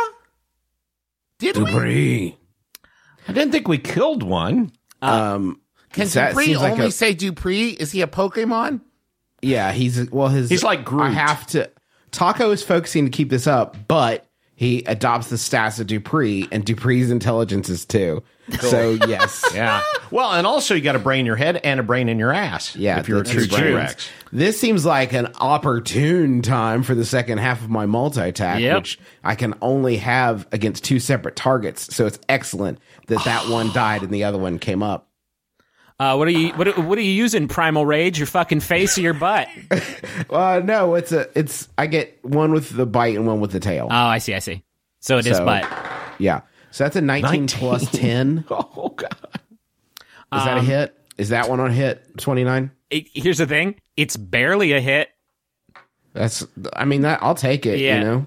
Speaker 5: Did we?
Speaker 2: Dupree.
Speaker 3: I didn't think we killed one.
Speaker 2: Um,
Speaker 5: Can
Speaker 2: that
Speaker 5: Dupree
Speaker 2: seems like
Speaker 5: only
Speaker 2: a-
Speaker 5: say Dupree? Is he a Pokemon?
Speaker 2: Yeah, he's well. His
Speaker 3: He's like Groot.
Speaker 2: I have to. Taco is focusing to keep this up, but he adopts the stats of Dupree, and Dupree's intelligence is two. So yes,
Speaker 3: Yeah. Well, and also you got a brain in your head and a brain in your ass.
Speaker 2: yeah.
Speaker 3: If you're a
Speaker 2: the
Speaker 3: true
Speaker 2: two
Speaker 3: brain
Speaker 2: brains.
Speaker 3: Rex.
Speaker 2: This seems like an opportune time for the second half of my multi-attack,
Speaker 1: Yep.
Speaker 2: which I can only have against two separate targets. So it's excellent that that one died and the other one came up.
Speaker 1: Uh, what are you what, are- what are you using? Primal Rage? Your fucking face or your butt?
Speaker 2: Uh, no, it's a it's. I get one with the bite and one with the tail.
Speaker 1: Oh, I see, I see. So it is
Speaker 2: So-
Speaker 1: butt.
Speaker 2: Yeah. So that's a nineteen,
Speaker 3: nineteen.
Speaker 2: plus ten.
Speaker 3: Oh, God.
Speaker 2: Is that a hit? Is that one on hit? twenty-nine?
Speaker 1: It, here's the thing: it's barely a hit.
Speaker 2: That's, I mean, that I'll take it,
Speaker 1: Yeah.
Speaker 2: you know?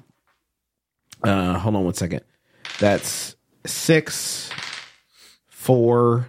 Speaker 2: Uh, hold on one second. That's six, four,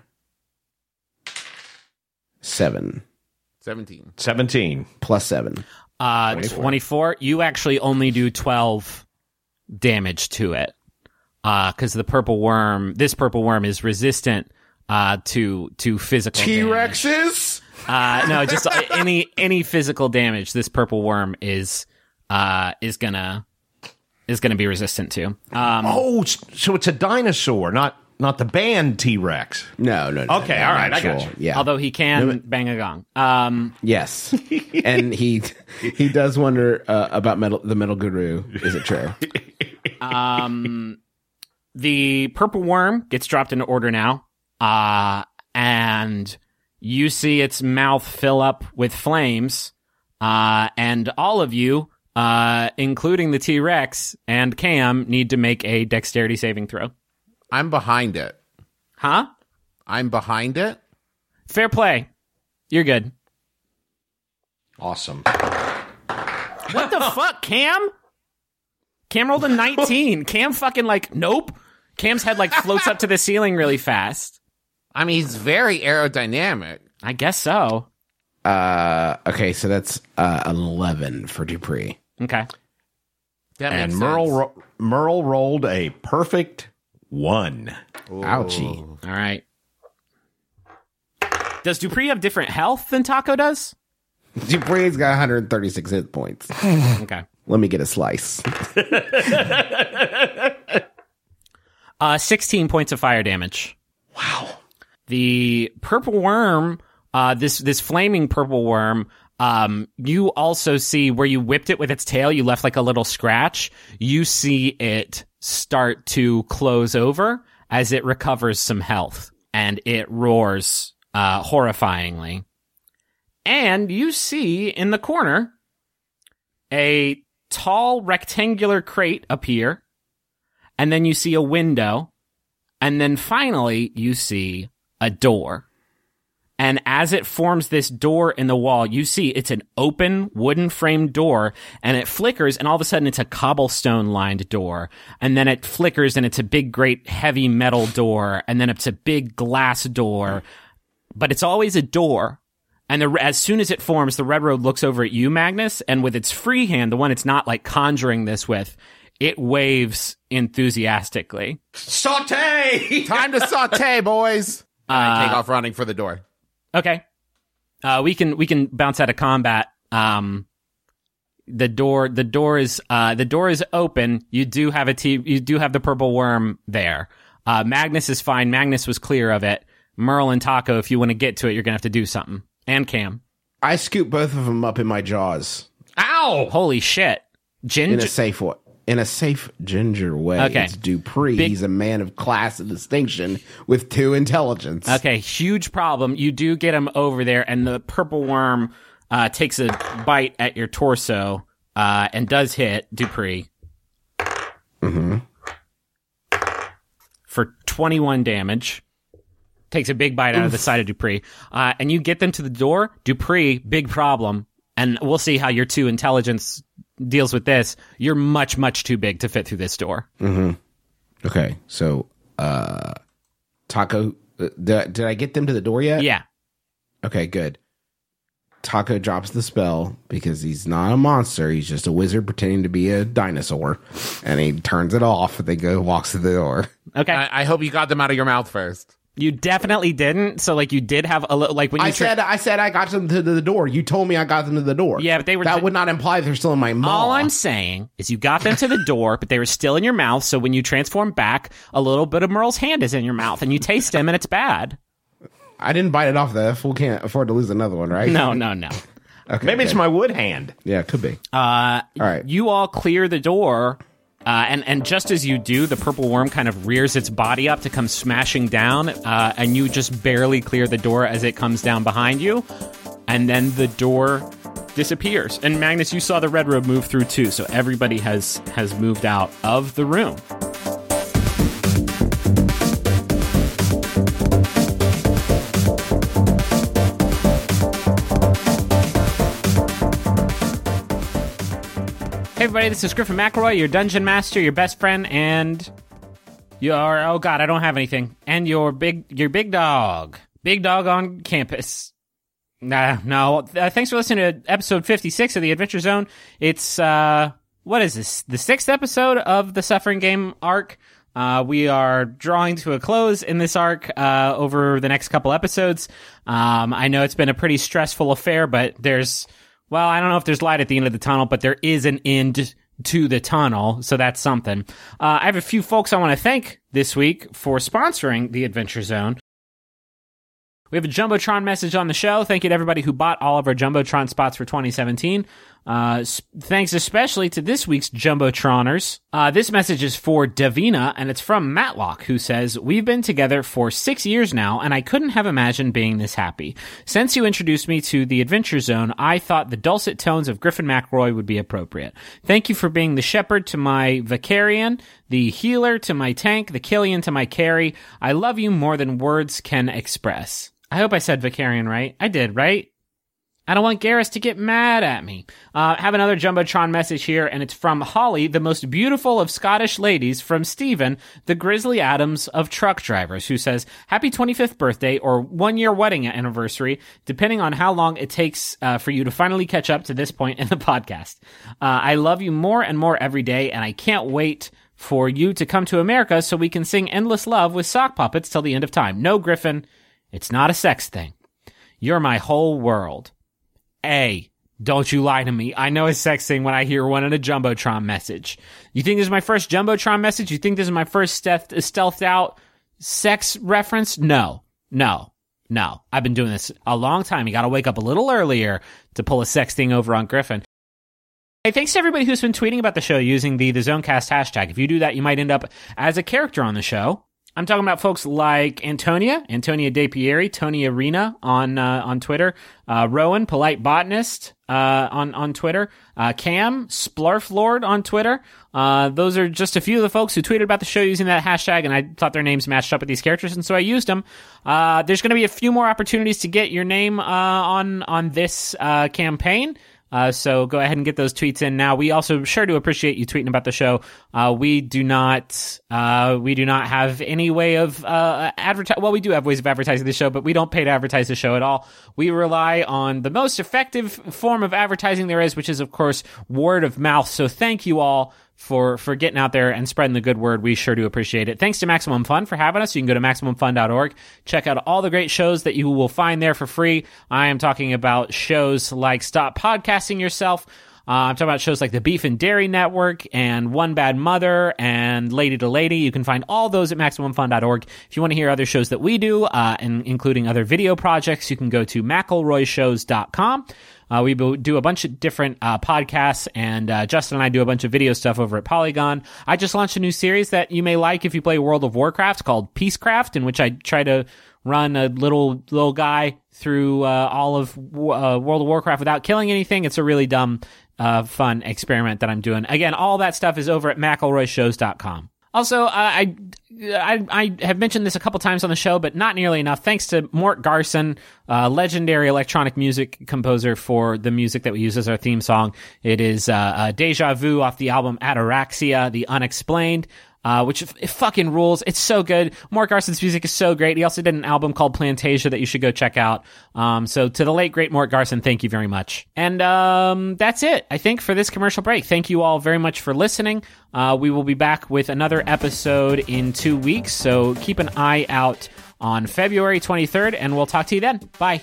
Speaker 2: seven,
Speaker 5: Seventeen.
Speaker 3: seventeen.
Speaker 2: plus seven.
Speaker 1: Uh, twenty-four. You actually only do twelve damage to it, because the purple worm, this purple worm, is resistant uh, to to physical damage.
Speaker 2: T-Rexes?
Speaker 1: Uh, no, just any any physical damage. This purple worm is uh, is gonna is gonna be resistant to. Um,
Speaker 3: Oh, s- so it's a dinosaur, not not the band T-Rex.
Speaker 2: No, no, no.
Speaker 3: Okay,
Speaker 2: no,
Speaker 3: all right, I
Speaker 2: actual-
Speaker 3: got you.
Speaker 2: Yeah.
Speaker 1: although he can bang a gong. Um,
Speaker 2: Yes. And he he does wonder uh, about metal, the metal guru. Is it true?
Speaker 1: Um, the purple worm gets dropped into order now, uh, and you see its mouth fill up with flames, uh, and all of you, uh, including the T-Rex and Cam, need to make a dexterity saving throw.
Speaker 5: I'm behind it.
Speaker 1: Huh?
Speaker 5: I'm behind it.
Speaker 1: Fair play. You're good.
Speaker 3: Awesome.
Speaker 1: What the fuck, Cam? Cam rolled a nineteen. Cam fucking like, nope. Cam's head like floats up to the ceiling really fast.
Speaker 5: I mean, he's very aerodynamic.
Speaker 1: I guess so.
Speaker 2: Uh, okay, so that's uh, eleven for Dupree.
Speaker 1: Okay.
Speaker 5: That
Speaker 3: And
Speaker 5: makes
Speaker 3: Merle
Speaker 5: sense.
Speaker 3: ro- Merle rolled a perfect one.
Speaker 2: Ouchie.
Speaker 1: All right. Does Dupree have different health than Taco does?
Speaker 2: Dupree's got one hundred thirty-six hit points.
Speaker 1: Okay.
Speaker 2: Let me get a slice.
Speaker 1: Uh, sixteen points of fire damage.
Speaker 2: Wow.
Speaker 1: The purple worm, uh, this this flaming purple worm, um, you also see where you whipped it with its tail, you left like a little scratch. You see it start to close over as it recovers some health, and it roars uh, horrifyingly. And you see in the corner a tall rectangular crate appear, and then you see a window, and then finally you see a door. And as it forms this door in the wall, you see it's an open wooden framed door, and it flickers, and all of a sudden it's a cobblestone lined door. And then it flickers, and it's a big, great, heavy metal door, and then it's a big glass door. But it's always a door. And the, as soon as it forms, the Red Road looks over at you, Magnus, and with its free hand, the one it's not like conjuring this with, it waves enthusiastically.
Speaker 3: Saute!
Speaker 5: Time to saute, boys. And I take off running for the door.
Speaker 1: Okay. Uh, we can we can bounce out of combat. Um, the door the door is uh the door is open. You do have a t- you do have the purple worm there. Uh, Magnus is fine. Magnus was clear of it. Merle and Taco, if you want to get to it, you're gonna have to do something. And Cam.
Speaker 2: I scoop both of them up in my jaws
Speaker 3: Ow!
Speaker 1: Holy shit.
Speaker 2: in
Speaker 1: Ginger.
Speaker 2: a safe way. In a safe ginger way.
Speaker 1: Okay.
Speaker 2: It's Dupree.
Speaker 1: Big-
Speaker 2: He's a man of class and distinction with two intelligence.
Speaker 1: Okay, huge problem. You do get him over there, and the purple worm uh, takes a bite at your torso uh, and does hit Dupree.
Speaker 2: Mm-hmm.
Speaker 1: For twenty-one damage. Takes a big bite out of the side of Dupree. Uh, and you get them to the door. Dupree, big problem. And we'll see how your two intelligence deals with this. You're much, much too big to fit through this door.
Speaker 2: Mm-hmm. Okay, so uh, Taco, uh, did, did I get them to the door yet?
Speaker 1: Yeah.
Speaker 2: Okay, good. Taco drops the spell because he's not a monster. He's just a wizard pretending to be a dinosaur, and he turns it off. And they go walks to the door.
Speaker 1: Okay.
Speaker 5: I, I hope you got them out of your mouth first.
Speaker 1: You definitely didn't. So, like, you did have a little, like, when you
Speaker 2: I
Speaker 1: tra-
Speaker 2: said, I said, I got them to the door. You told me I got them to the door.
Speaker 1: Yeah, but they were
Speaker 2: That
Speaker 1: ju-
Speaker 2: would not imply they're still in my maw.
Speaker 1: All I'm saying is you got them to the door, but they were still in your mouth. So when you transform back, a little bit of Merle's hand is in your mouth, and you taste them, and it's bad.
Speaker 2: I didn't bite it off. The fool can't afford to lose another one, right?
Speaker 1: No, no, no.
Speaker 2: Okay,
Speaker 3: Maybe it's
Speaker 2: good.
Speaker 3: my wood hand.
Speaker 2: Yeah, it could be.
Speaker 1: Uh,
Speaker 2: all right.
Speaker 1: You all clear the door, uh, and and just as you do, the purple worm kind of rears its body up to come smashing down, uh, and you just barely clear the door as it comes down behind you, and then the door disappears. And Magnus, you saw the Red Road move through too, so everybody has has moved out of the room. Hey everybody, this is Griffin McElroy, your dungeon master, your best friend, and your oh god, I don't have anything. And your big your big dog. Big dog on campus. Nah, no. Uh, thanks for listening to episode fifty-six of the Adventure Zone. It's uh what is this? The sixth episode of the Suffering Game arc. Uh, we are drawing to a close in this arc uh, over the next couple episodes. Um, I know it's been a pretty stressful affair, but there's Well, I don't know if there's light at the end of the tunnel, but there is an end to the tunnel, so that's something. Uh, I have a few folks I want to thank this week for sponsoring the Adventure Zone. We have a Jumbotron message on the show. Thank you to everybody who bought all of our Jumbotron spots for twenty seventeen. Uh, s- thanks especially to this week's Jumbotroners. Uh, this message is for Davina, and it's from Matlock, who says, "We've been together for six years now, and I couldn't have imagined being this happy. Since you introduced me to the Adventure Zone, I thought the dulcet tones of Griffin McElroy would be appropriate. Thank you for being the shepherd to my Vicarian, the healer to my tank, the Killian to my carry. I love you more than words can express." I hope I said Vicarian right. I did, right? I don't want Garrus to get mad at me. Uh, have another Jumbotron message here, and it's from Holly, the most beautiful of Scottish ladies, from Stephen, the Grizzly Adams of truck drivers, who says, happy twenty-fifth birthday or one-year wedding anniversary, depending on how long it takes uh, for you to finally catch up to this point in the podcast. Uh, I love you more and more every day, and I can't wait for you to come to America so we can sing Endless Love with sock puppets till the end of time. No, Griffin, it's not a sex thing. You're my whole world. A, don't you lie to me. I know a sex thing when I hear one in a Jumbotron message. You think this is my first Jumbotron message? You think this is my first stealth, stealthed out sex reference? No, no, no. I've been doing this a long time. You got to wake up a little earlier to pull a sex thing over on Griffin. Hey, thanks to everybody who's been tweeting about the show using the, the Zonecast hashtag. If you do that, you might end up as a character on the show. I'm talking about folks like Antonia, Antonia De Pieri, Tony Arena on uh, on Twitter, uh, Rowan, Polite Botanist uh, on on Twitter, uh, Cam, Splarf Lord on Twitter. Uh, those are just a few of the folks who tweeted about the show using that hashtag, and I thought their names matched up with these characters, and so I used them. Uh, there's going to be a few more opportunities to get your name uh, on on this uh, campaign. Uh, so go ahead and get those tweets in now. We also sure do appreciate you tweeting about the show. Uh, we do not, uh, we do not have any way of, uh, advertise. Well, we do have ways of advertising the show, but we don't pay to advertise the show at all. We rely on the most effective form of advertising there is, which is, of course, word of mouth. So thank you all for, for getting out there and spreading the good word. We sure do appreciate it. Thanks to Maximum Fun for having us. You can go to maximum fun dot org. Check out all the great shows that you will find there for free. I am talking about shows like Stop Podcasting Yourself. Uh, I'm talking about shows like the Beef and Dairy Network and One Bad Mother and Lady to Lady. You can find all those at maximum fun dot org. If you want to hear other shows that we do, uh, and including other video projects, you can go to mcelroy shows dot com. Uh, we do a bunch of different uh, podcasts, and uh, Justin and I do a bunch of video stuff over at Polygon. I just launched a new series that you may like if you play World of Warcraft called Peacecraft, in which I try to run a little little guy through uh, all of uh, World of Warcraft without killing anything. It's a really dumb, uh, fun experiment that I'm doing. Again, all that stuff is over at mcelroy shows dot com. Also, uh, I, I I have mentioned this a couple times on the show, but not nearly enough. Thanks to Mort Garson, uh, legendary electronic music composer, for the music that we use as our theme song. It is uh, uh, Deja Vu off the album Ataraxia, The Unexplained. Uh, which it fucking rules. It's so good. Mort Garson's music is so great. He also did an album called Plantasia that you should go check out. Um, so to the late, great Mort Garson, thank you very much. And, um, that's it, I think, for this commercial break. Thank you all very much for listening. Uh, we will be back with another episode in two weeks. So keep an eye out on February twenty-third, and we'll talk to you then. Bye.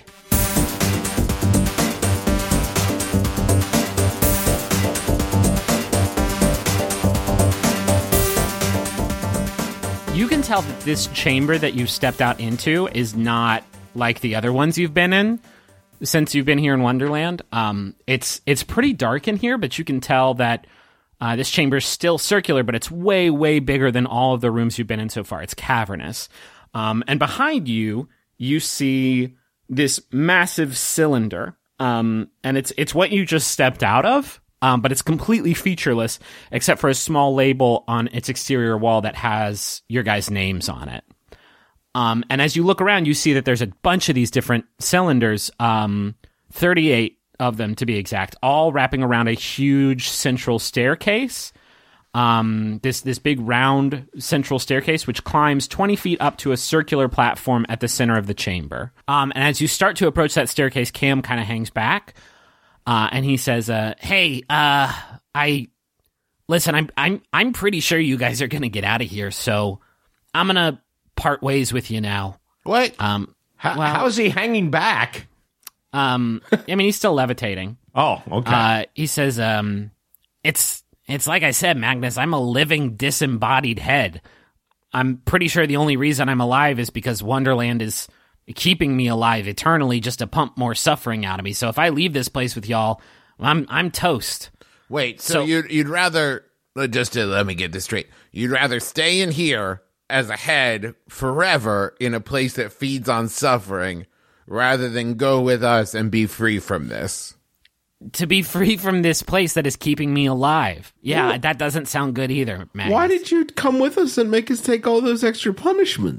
Speaker 1: You can tell that this chamber that you stepped out into is not like the other ones you've been in since you've been here in Wonderland. Um, it's it's pretty dark in here, but you can tell that uh, this chamber is still circular, but it's way, way bigger than all of the rooms you've been in so far. It's cavernous. Um, and behind you, you see this massive cylinder, um, and it's it's what you just stepped out of. Um, but it's completely featureless, except for a small label on its exterior wall that has your guys' names on it. Um, and as you look around, you see that there's a bunch of these different cylinders, um, thirty-eight of them to be exact, all wrapping around a huge central staircase. Um, this this big round central staircase, which climbs twenty feet up to a circular platform at the center of the chamber. Um, and as you start to approach that staircase, Cam kind of hangs back. Uh, and he says, uh, hey, uh, I, listen, I'm, I'm, I'm pretty sure you guys are going to get out of here. So I'm going to part ways with you now.
Speaker 3: What?
Speaker 1: Um,
Speaker 3: how,
Speaker 1: well,
Speaker 3: how is he hanging back?
Speaker 1: Um, I mean, he's still levitating.
Speaker 3: Oh, okay.
Speaker 1: Uh, he says, um, it's, it's like I said, Magnus, I'm a living disembodied head. I'm pretty sure the only reason I'm alive is because Wonderland is keeping me alive eternally just to pump more suffering out of me. So if I leave this place with y'all, I'm I'm toast.
Speaker 5: Wait, so,
Speaker 1: So-
Speaker 5: you'd, you'd rather, uh, just to let me get this straight, you'd rather stay in here as a head forever in a place that feeds on suffering rather than go with us and be free from this?
Speaker 1: To be free from this place that is keeping me alive. Yeah, that doesn't sound good either, Magnus.
Speaker 2: Why did you come with us and make us take all those extra punishments?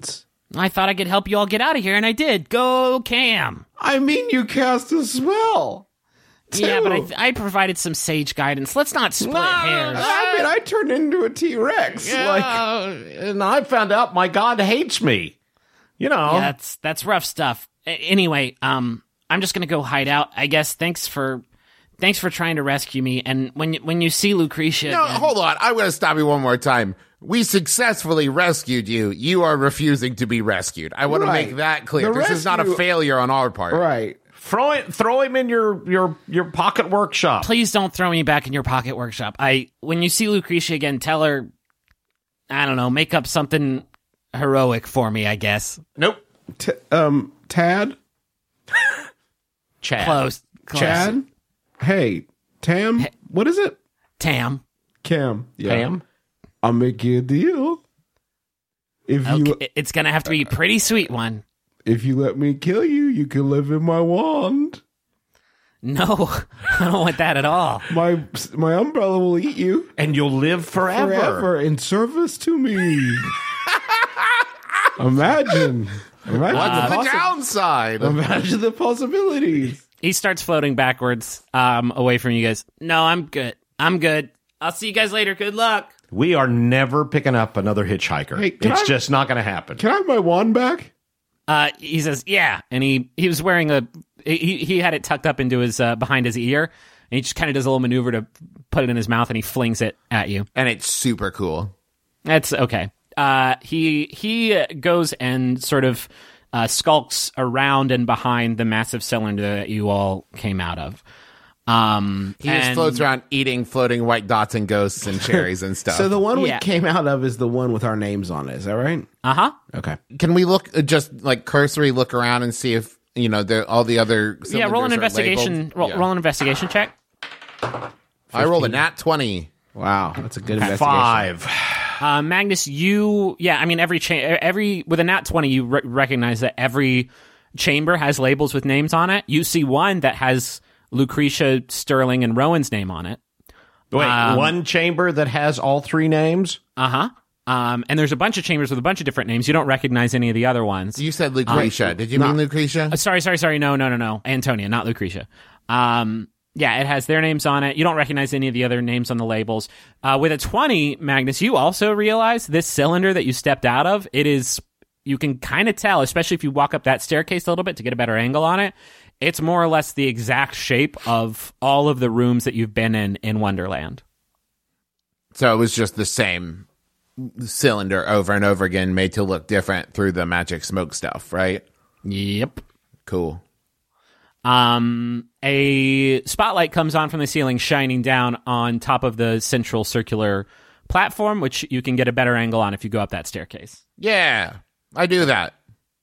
Speaker 1: I thought I could help you all get out of here, and I did. Go, Cam.
Speaker 2: I mean, you cast a spell.
Speaker 1: Yeah,
Speaker 2: Two.
Speaker 1: but I, I provided some sage guidance. Let's not split hairs.
Speaker 2: I mean, I turned into a T-Rex.
Speaker 3: Yeah,
Speaker 2: Like,
Speaker 3: and I found out my god hates me. You know.
Speaker 1: Yeah, that's that's rough stuff. A- anyway, um, I'm just gonna go hide out. I guess. Thanks for, thanks for trying to rescue me. And when you, when you see Lucretia,
Speaker 5: No,
Speaker 1: again-
Speaker 5: hold on. I'm going to stop you one more time. We successfully rescued you. You are refusing to be rescued. I want
Speaker 2: Right.
Speaker 5: to make that clear.
Speaker 2: The
Speaker 5: This is not a
Speaker 2: rescue-
Speaker 5: failure on our part.
Speaker 2: right.
Speaker 3: Throw it, throw him in your your your pocket workshop.
Speaker 1: please don't throw me back in your pocket workshop. I when you see Lucretia again, tell her, I don't know, make up something heroic for me. I guess.
Speaker 3: Nope.
Speaker 2: T- um, Tad?
Speaker 3: Chad.
Speaker 1: Close. Close.
Speaker 2: Chad? Hey, Tam? What is it?
Speaker 1: Tam.
Speaker 2: Cam. Yeah.
Speaker 3: Pam.
Speaker 2: I'll make you a deal. If you
Speaker 1: Okay, it's gonna have to be a pretty sweet one.
Speaker 2: if you let me kill you, you can live in my wand.
Speaker 1: No, I don't want that at all.
Speaker 2: My my umbrella will eat you
Speaker 3: And you'll live forever.
Speaker 2: forever in service to me. Imagine. Imagine
Speaker 5: What's
Speaker 2: the
Speaker 5: the
Speaker 2: possi-
Speaker 5: downside?
Speaker 2: Imagine the possibilities.
Speaker 1: He starts floating backwards, um, away from you guys. No, I'm good. I'm good. I'll see you guys later. Good luck.
Speaker 3: We are never picking up another hitchhiker.
Speaker 2: Hey, can
Speaker 3: it's
Speaker 2: I-
Speaker 3: just not going to happen.
Speaker 2: Can I have my wand back?
Speaker 1: Uh, he says, yeah, and he he was wearing a he he had it tucked up into his uh, behind his ear, and he just kind of does a little maneuver to put it in his mouth, and he flings it at you.
Speaker 5: And it's super cool.
Speaker 1: That's okay. Uh, he he goes and sort of uh, skulks around and behind the massive cylinder that you all came out of. Um,
Speaker 5: He just
Speaker 1: and-
Speaker 5: floats around eating floating white dots and ghosts and cherries and stuff.
Speaker 2: So the one
Speaker 1: Yeah.
Speaker 2: we came out of is the one with our names on it. Is that right?
Speaker 1: Uh-huh.
Speaker 2: Okay.
Speaker 5: Can we look, uh, just like cursory look around and see if, you know, the, all the other
Speaker 1: Yeah, roll an
Speaker 5: cylinders are
Speaker 1: investigation.
Speaker 5: labeled?
Speaker 1: Roll,
Speaker 5: Yeah.
Speaker 1: roll an investigation check.
Speaker 5: I rolled a nat twenty.
Speaker 2: Wow, that's a good investigation.
Speaker 3: Five.
Speaker 1: Uh, Magnus, you, yeah, I mean, every cha- every with a nat twenty, you re- recognize that every chamber has labels with names on it. You see one that has Lucretia, Sterling, and Rowan's name on it.
Speaker 3: Wait,
Speaker 1: Um,
Speaker 3: one chamber that has all three names?
Speaker 1: Uh huh. Um, and there's a bunch of chambers with a bunch of different names. You don't recognize any of the other ones.
Speaker 5: You said Lucretia. Did you mean Lucretia?
Speaker 1: Uh, sorry, sorry, sorry. No, no, no, no. Antonia, not Lucretia. Um, yeah, it has their names on it. You don't recognize any of the other names on the labels. Uh, with a twenty, Magnus, you also realize this cylinder that you stepped out of, it is, you can kind of tell, especially if you walk up that staircase a little bit to get a better angle on it. It's more or less the exact shape of all of the rooms that you've been in in Wonderland.
Speaker 5: So it was just the same cylinder over and over again, made to look different through the magic smoke stuff, right?
Speaker 1: Yep.
Speaker 5: Cool.
Speaker 1: Um, a spotlight comes on from the ceiling, shining down on top of the central circular platform, which you can get a better angle on if you go up that staircase.
Speaker 5: Yeah, I do that.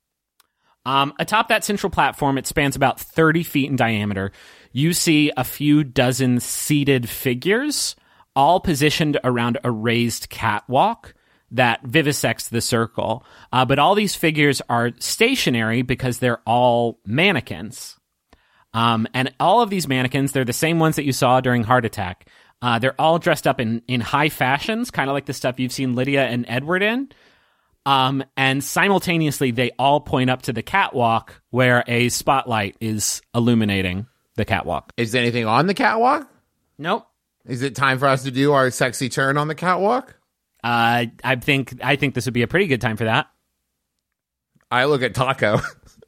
Speaker 1: Um, atop that central platform, it spans about thirty feet in diameter. You see a few dozen seated figures, all positioned around a raised catwalk that vivisects the circle. Uh, but all these figures are stationary because they're all mannequins. Um, and all of these mannequins, they're the same ones that you saw during Heart Attack. Uh, they're all dressed up in, in high fashions, kind of like the stuff you've seen Lydia and Edward in. Um, and simultaneously, they all point up to the catwalk where a spotlight is illuminating the catwalk.
Speaker 5: Is anything on the catwalk?
Speaker 1: Nope.
Speaker 5: Is it time for us to do our sexy turn on the catwalk?
Speaker 1: Uh, I think I think this would be a pretty good time for that.
Speaker 5: I look at Taco.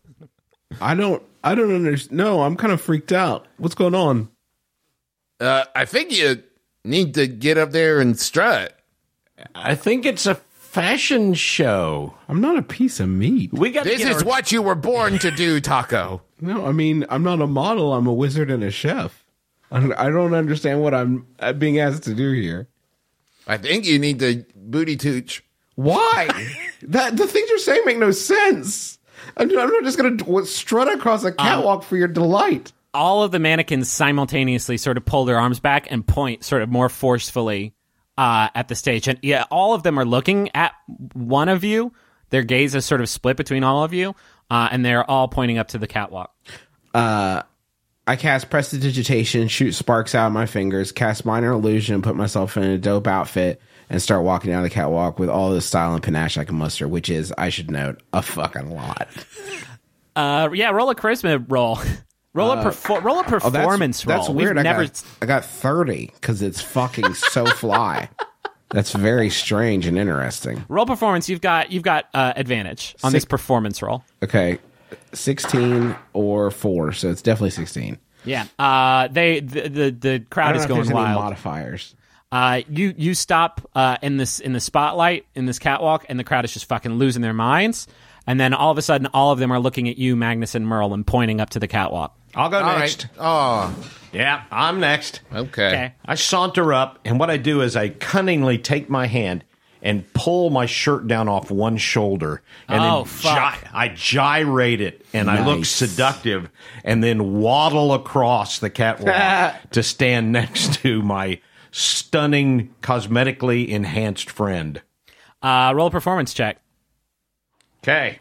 Speaker 2: I don't. I don't understand. No, I'm kind of freaked out. What's going on?
Speaker 5: Uh, I think you need to get up there and strut.
Speaker 3: I think it's a fashion show.
Speaker 2: I'm not a piece of meat.
Speaker 3: We got to
Speaker 5: This
Speaker 3: get
Speaker 5: is
Speaker 3: our-
Speaker 5: what you were born to do, Taco.
Speaker 2: No, I mean, I'm not a model. I'm a wizard and a chef. I I don't understand what I'm uh, being asked to do here.
Speaker 5: I think you need to booty tooch.
Speaker 2: Why? that the things you're saying make no sense. I'm, I'm not just going to strut across a catwalk for your delight.
Speaker 1: All of the mannequins simultaneously sort of pull their arms back and point sort of more forcefully uh, at the stage. And yeah, all of them are looking at one of you. Their gaze is sort of split between all of you, uh, and they're all pointing up to the catwalk.
Speaker 2: Uh, I cast Prestidigitation, shoot sparks out of my fingers, cast Minor Illusion, put myself in a dope outfit, and start walking down the catwalk with all the style and panache I can muster, which is, I should note, a fucking lot.
Speaker 1: Uh, yeah, roll a charisma roll. roll, a perfor- roll a performance
Speaker 2: oh, that's,
Speaker 1: roll.
Speaker 2: That's weird.
Speaker 1: We've
Speaker 2: I,
Speaker 1: never...
Speaker 2: got, I got thirty because it's fucking so fly. That's very strange and interesting.
Speaker 1: Roll performance. You've got you've got uh, advantage on
Speaker 2: Six-
Speaker 1: this performance roll.
Speaker 2: Okay, sixteen or four, so it's definitely sixteen.
Speaker 1: Yeah. Uh, they the the, the crowd is going
Speaker 2: Any
Speaker 1: wild.
Speaker 2: modifiers.
Speaker 1: Uh, you you stop uh, in this in the spotlight in this catwalk, and the crowd is just fucking losing their minds. And then all of a sudden, all of them are looking at you, Magnus and Merle, and pointing up to the catwalk.
Speaker 3: I'll go
Speaker 5: All
Speaker 3: next.
Speaker 5: right. Oh,
Speaker 3: Yeah, I'm next.
Speaker 5: okay.
Speaker 1: Okay.
Speaker 3: I saunter up, and what I do is I cunningly take my hand and pull my shirt down off one shoulder, and
Speaker 1: Oh,
Speaker 3: then
Speaker 1: fuck.
Speaker 3: gy- I gyrate it, and I look
Speaker 2: Nice.
Speaker 3: seductive, and then waddle across the catwalk to stand next to my stunning, cosmetically enhanced friend.
Speaker 1: Uh, roll a performance check.
Speaker 3: Okay.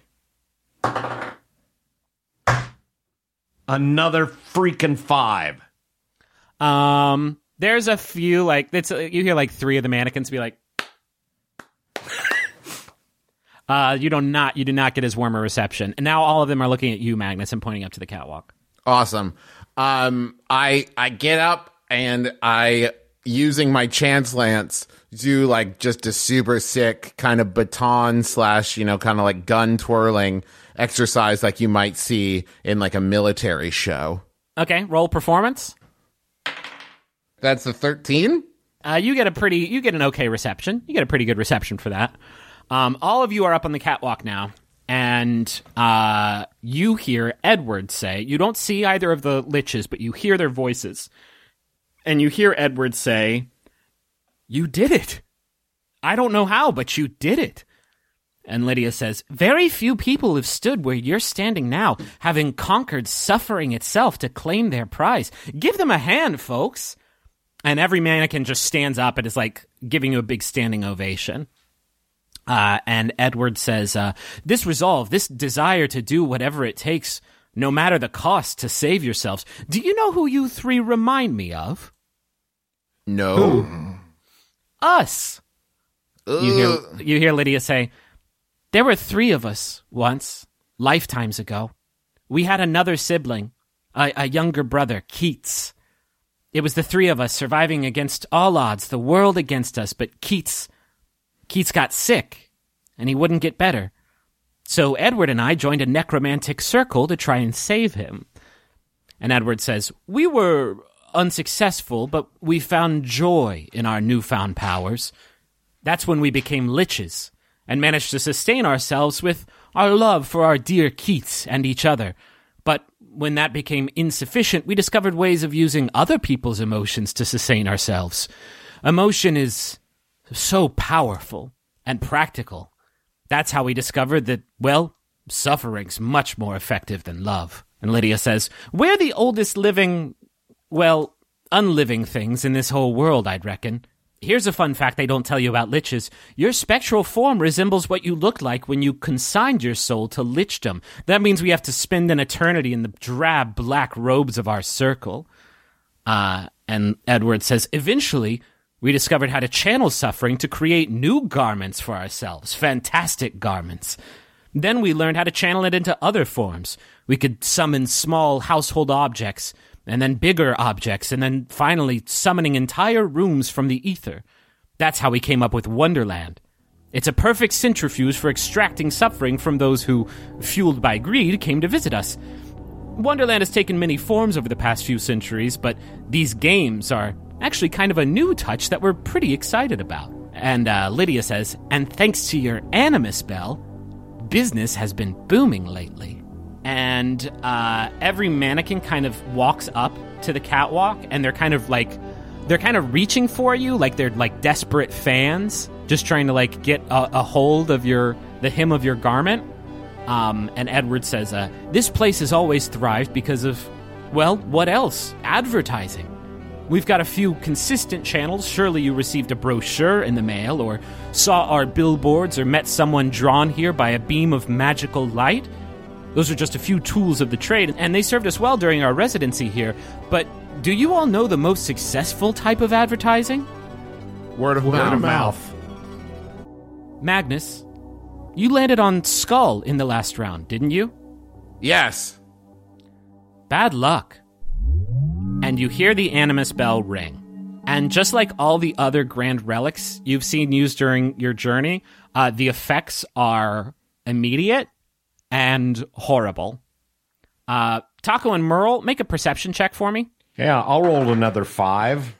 Speaker 3: Another freaking five.
Speaker 1: Um, there's a few like it's you hear like three of the mannequins be like. Uh, you do not you do not get as warm a reception, and now all of them are looking at you, Magnus, and pointing up to the catwalk.
Speaker 5: Awesome. Um, I I get up and I, using my chance lance, do like just a super sick kind of baton slash, you know, kind of like gun twirling exercise like you might see in like a military show.
Speaker 1: Okay, roll performance.
Speaker 5: That's a thirteen?
Speaker 1: Uh, you get a pretty, you get an okay reception. You get a pretty good reception for that. Um, all of you are up on the catwalk now, and uh, you hear Edward say, you don't see either of the liches, but you hear their voices. And you hear Edward say, "You did it. I don't know how, but you did it." And Lydia says, "Very few people have stood where you're standing now, having conquered suffering itself to claim their prize. Give them a hand, folks." And every mannequin just stands up and is like giving you a big standing ovation. Uh, and Edward says, uh, "This resolve, this desire to do whatever it takes, no matter the cost, to save yourselves. Do you know who you three remind me of?"
Speaker 5: No.
Speaker 1: Us. You hear, you hear Lydia say, "There were three of us once, lifetimes ago. We had another sibling, a, a younger brother, Keats. It was the three of us surviving against all odds, the world against us, but Keats, Keats got sick, and he wouldn't get better. So Edward and I joined a necromantic circle to try and save him." And Edward says, "We were unsuccessful, but we found joy in our newfound powers. That's when we became liches, and managed to sustain ourselves with our love for our dear Keats and each other. But when that became insufficient, we discovered ways of using other people's emotions to sustain ourselves. Emotion is so powerful and practical. That's how we discovered that, well, suffering's much more effective than love." And Lydia says, "We're the oldest living, well, unliving things in this whole world, I'd reckon. Here's a fun fact they don't tell you about liches. Your spectral form resembles what you looked like when you consigned your soul to lichdom. That means we have to spend an eternity in the drab black robes of our circle." Uh, and Edward says, "Eventually, we discovered how to channel suffering to create new garments for ourselves, fantastic garments. Then we learned how to channel it into other forms. We could summon small household objects, and then bigger objects, and then finally summoning entire rooms from the ether. That's how we came up with Wonderland. It's a perfect centrifuge for extracting suffering from those who, fueled by greed, came to visit us. Wonderland has taken many forms over the past few centuries, but these games are actually kind of a new touch that we're pretty excited about." And uh, Lydia says, "And thanks to your animus, Belle, business has been booming lately." And uh, every mannequin kind of walks up to the catwalk, and they're kind of like, they're kind of reaching for you, like they're like desperate fans, just trying to like get a, a hold of your, the hem of your garment. Um, and Edward says, uh, "This place has always thrived because of, well, what else? Advertising. We've got a few consistent channels. Surely you received a brochure in the mail, or saw our billboards, or met someone drawn here by a beam of magical light. Those are just a few tools of the trade, and they served us well during our residency here. But do you all know the most successful type of advertising?
Speaker 5: Word of mouth.
Speaker 2: of mouth.
Speaker 1: Magnus, you landed on Skull in the last round, didn't you?
Speaker 5: Yes.
Speaker 1: Bad luck. And you hear the Animus bell ring. And just like all the other grand relics you've seen used during your journey, uh, the effects are immediate and horrible. Uh, Taco and Merle, make a perception check for me.
Speaker 3: Yeah, I'll roll another five.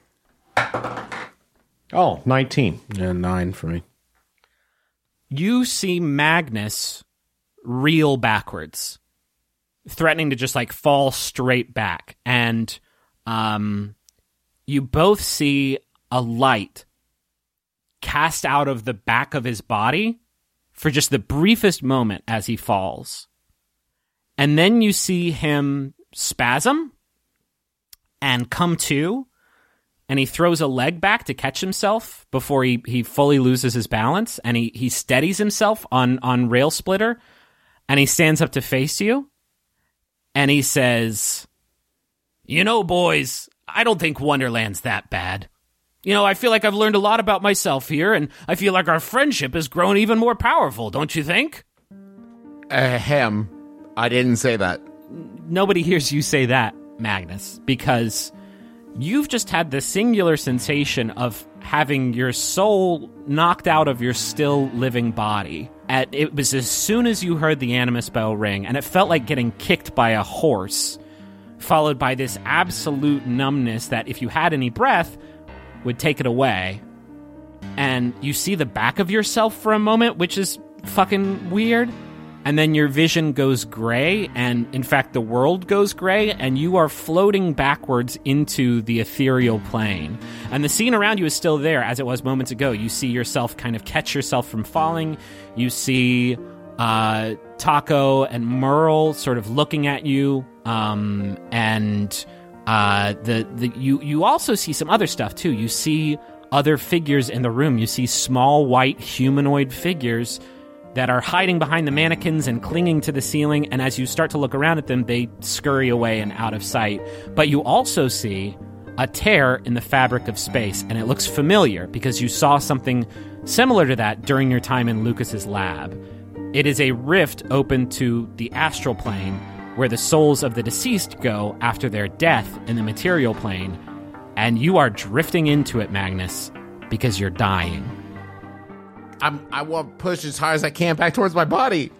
Speaker 3: Oh, nineteen.
Speaker 2: Yeah, nine for me.
Speaker 1: You see Magnus reel backwards, threatening to just like fall straight back. And um, you both see a light cast out of the back of his body for just the briefest moment as he falls. And then you see him spasm and come to, and he throws a leg back to catch himself before he, he fully loses his balance, and he, he steadies himself on, on Rail Splitter, and he stands up to face you, and he says, "You know, boys, I don't think Wonderland's that bad. You know, I feel like I've learned a lot about myself here, and I feel like our friendship has grown even more powerful, don't you think?"
Speaker 5: Ahem. I didn't say that.
Speaker 1: Nobody hears you say that, Magnus, because you've just had the singular sensation of having your soul knocked out of your still living body. At, it was as soon as you heard the Animus bell ring, and it felt like getting kicked by a horse, followed by this absolute numbness that, if you had any breath, would take it away. And you see the back of yourself for a moment, which is fucking weird. And then your vision goes gray, and in fact the world goes gray, and you are floating backwards into the ethereal plane. And the scene around you is still there as it was moments ago. You see yourself kind of catch yourself from falling. You see uh, Taco and Merle sort of looking at you, um, and uh, the the you you also see some other stuff too. You see other figures in the room. You see small white humanoid figures that are hiding behind the mannequins and clinging to the ceiling, and as you start to look around at them, they scurry away and out of sight. But you also see a tear in the fabric of space, and it looks familiar because you saw something similar to that during your time in Lucas's lab. It is a rift open to the astral plane, where the souls of the deceased go after their death in the material plane, and you are drifting into it, Magnus, because you're dying.
Speaker 5: I'm, I want to push as hard as I can back towards my body.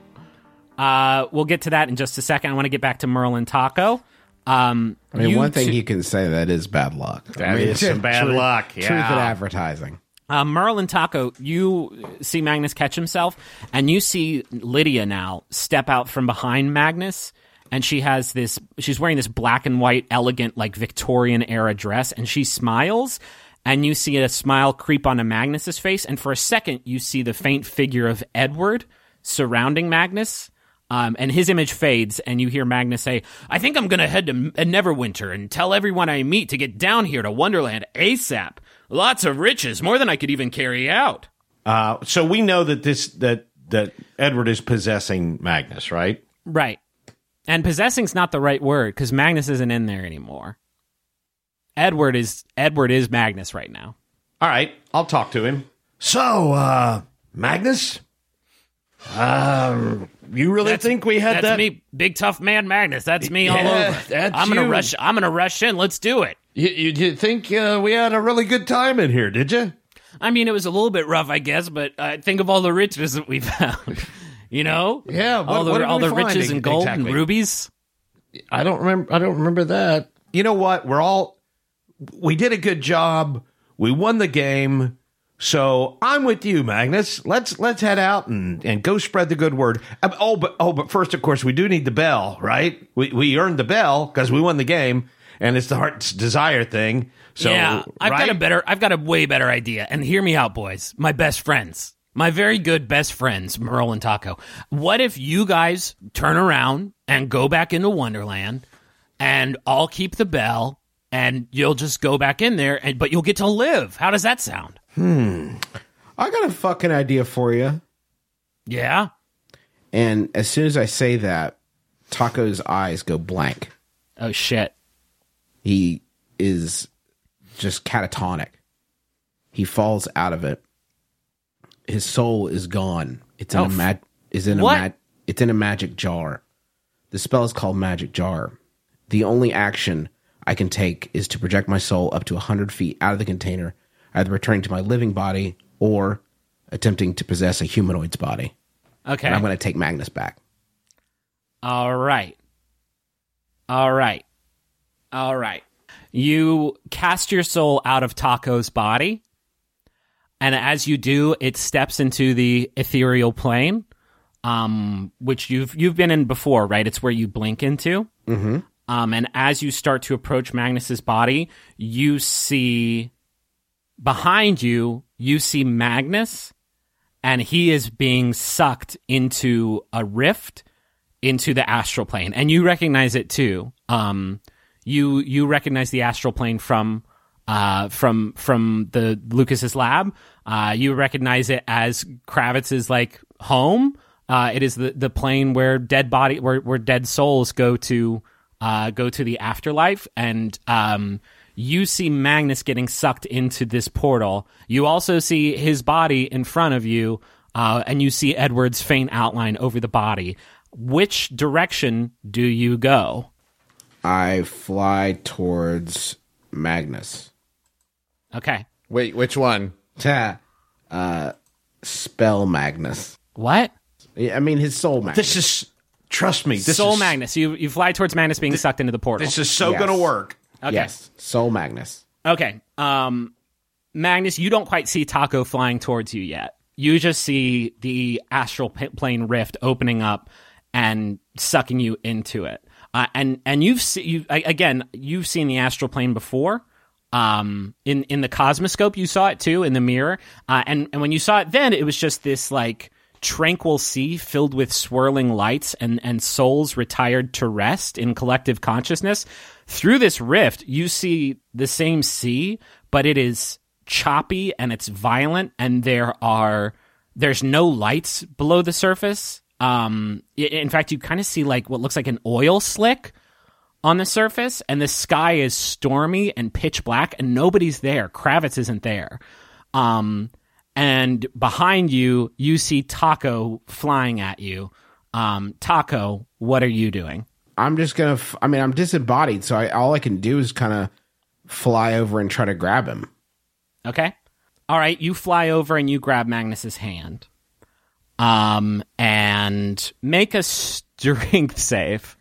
Speaker 1: Uh, we'll get to that in just a second. I want to get back to Merle and Taco. Um,
Speaker 2: I mean,
Speaker 1: you
Speaker 2: one thing
Speaker 1: two-
Speaker 2: you can say that is bad luck.
Speaker 3: That
Speaker 2: I mean,
Speaker 3: is some bad
Speaker 2: truth-
Speaker 3: luck, yeah.
Speaker 2: Truth in advertising.
Speaker 1: Uh, Merle and Taco, you see Magnus catch himself, and you see Lydia now step out from behind Magnus, and she has this, she's wearing this black and white, elegant, like Victorian-era dress, and she smiles, and you see a smile creep onto Magnus's face, and for a second, you see the faint figure of Edward surrounding Magnus, um, and his image fades, and you hear Magnus say, "I think I'm going to head to Neverwinter and tell everyone I meet to get down here to Wonderland ASAP. Lots of riches, more than I could even carry out."
Speaker 3: Uh, so we know that this that that Edward is possessing Magnus, right?
Speaker 1: Right. And possessing's not the right word, because Magnus isn't in there anymore. Edward is Edward is Magnus right now.
Speaker 3: All right, I'll talk to him. So, uh, Magnus, um, you really
Speaker 1: That's-
Speaker 3: think we had
Speaker 1: That's
Speaker 3: that?
Speaker 1: me, big tough man Magnus. That's me all
Speaker 3: Yeah,
Speaker 1: over.
Speaker 3: that's
Speaker 1: I'm gonna
Speaker 3: you.
Speaker 1: rush. I'm gonna rush in. Let's do it.
Speaker 3: You, you, you think uh, we had a really good time in here, did you?
Speaker 1: I mean, it was a little bit rough, I guess, but uh, think of all the riches that we found. You know,
Speaker 3: Yeah, what-
Speaker 1: all the
Speaker 3: what did
Speaker 1: all
Speaker 3: we
Speaker 1: the
Speaker 3: find
Speaker 1: riches and gold
Speaker 3: exactly?
Speaker 1: and rubies.
Speaker 3: I don't remember. I don't remember that. You know what? We're all. We did a good job. We won the game. So I'm with you, Magnus. Let's let's head out and, and go spread the good word. Um, oh, but oh, but first, of course, we do need the bell, right? We we earned the bell because we won the game, and it's the heart's desire thing. So
Speaker 1: yeah, I've
Speaker 3: right?
Speaker 1: got a better, I've got a way better idea. And hear me out, boys. My best friends, my very good best friends, Merle and Taco. What if you guys turn around and go back into Wonderland, and I'll keep the bell, and you'll just go back in there, and but you'll get to live. How does that sound?
Speaker 2: Hmm. I got a fucking idea for you.
Speaker 1: Yeah.
Speaker 2: And as soon as I say that, Taco's eyes go blank.
Speaker 1: Oh, shit.
Speaker 2: He is just catatonic. He falls out of it. His soul is gone. It's in
Speaker 1: Oh,
Speaker 2: a mag- is in a
Speaker 1: what?
Speaker 2: mag- it's in a magic jar. The spell is called Magic Jar. The only action I can take is to project my soul up to one hundred feet out of the container, either returning to my living body or attempting to possess a humanoid's body.
Speaker 1: Okay.
Speaker 2: And I'm going to take Magnus back.
Speaker 1: All right. All right. All right. You cast your soul out of Taco's body, and as you do, it steps into the ethereal plane, um, which you've you've been in before, right? It's where you blink into.
Speaker 2: Mm-hmm.
Speaker 1: Um, and as you start to approach Magnus's body, you see behind you, you see Magnus, and he is being sucked into a rift into the astral plane, and you recognize it too. Um, you you recognize the astral plane from uh from from the Lucas's lab. Uh, you recognize it as Kravitz's like home. Uh, it is the the plane where dead body where where dead souls go to uh go to the afterlife, and um. You see Magnus getting sucked into this portal. You also see his body in front of you, uh, and you see Edward's faint outline over the body. Which direction do you go?
Speaker 2: I fly towards Magnus.
Speaker 1: Okay.
Speaker 5: Wait, which one?
Speaker 2: Ta, uh, spell Magnus.
Speaker 1: What?
Speaker 2: Yeah, I mean, his soul Magnus.
Speaker 3: This is, trust me, this
Speaker 1: Soul
Speaker 3: is,
Speaker 1: Magnus. You you fly towards Magnus being sucked into the portal.
Speaker 3: This is so
Speaker 2: Yes.
Speaker 3: going to work.
Speaker 1: Okay.
Speaker 2: Yes, soul Magnus.
Speaker 1: Okay. Um, Magnus, you don't quite see Taco flying towards you yet. You just see the astral p- plane rift opening up and sucking you into it. Uh, and and you've se- you I, again you've seen the astral plane before. Um, in in the Cosmoscope, you saw it too in the mirror. Uh, and and when you saw it then, it was just this like tranquil sea filled with swirling lights and and souls retired to rest in collective consciousness. Through this rift, you see the same sea, but it is choppy and it's violent, and there are there's no lights below the surface. Um, i- in fact, you kind of see like what looks like an oil slick on the surface, and the sky is stormy and pitch black, and nobody's there. Kravitz isn't there. Um, and behind you, you see Taco flying at you. Um, Taco, what are you doing?
Speaker 2: I'm just gonna. F- I mean, I'm disembodied, so I, all I can do is kind of fly over and try to grab him.
Speaker 1: Okay. All right. You fly over and you grab Magnus's hand. Um, and make a strength save.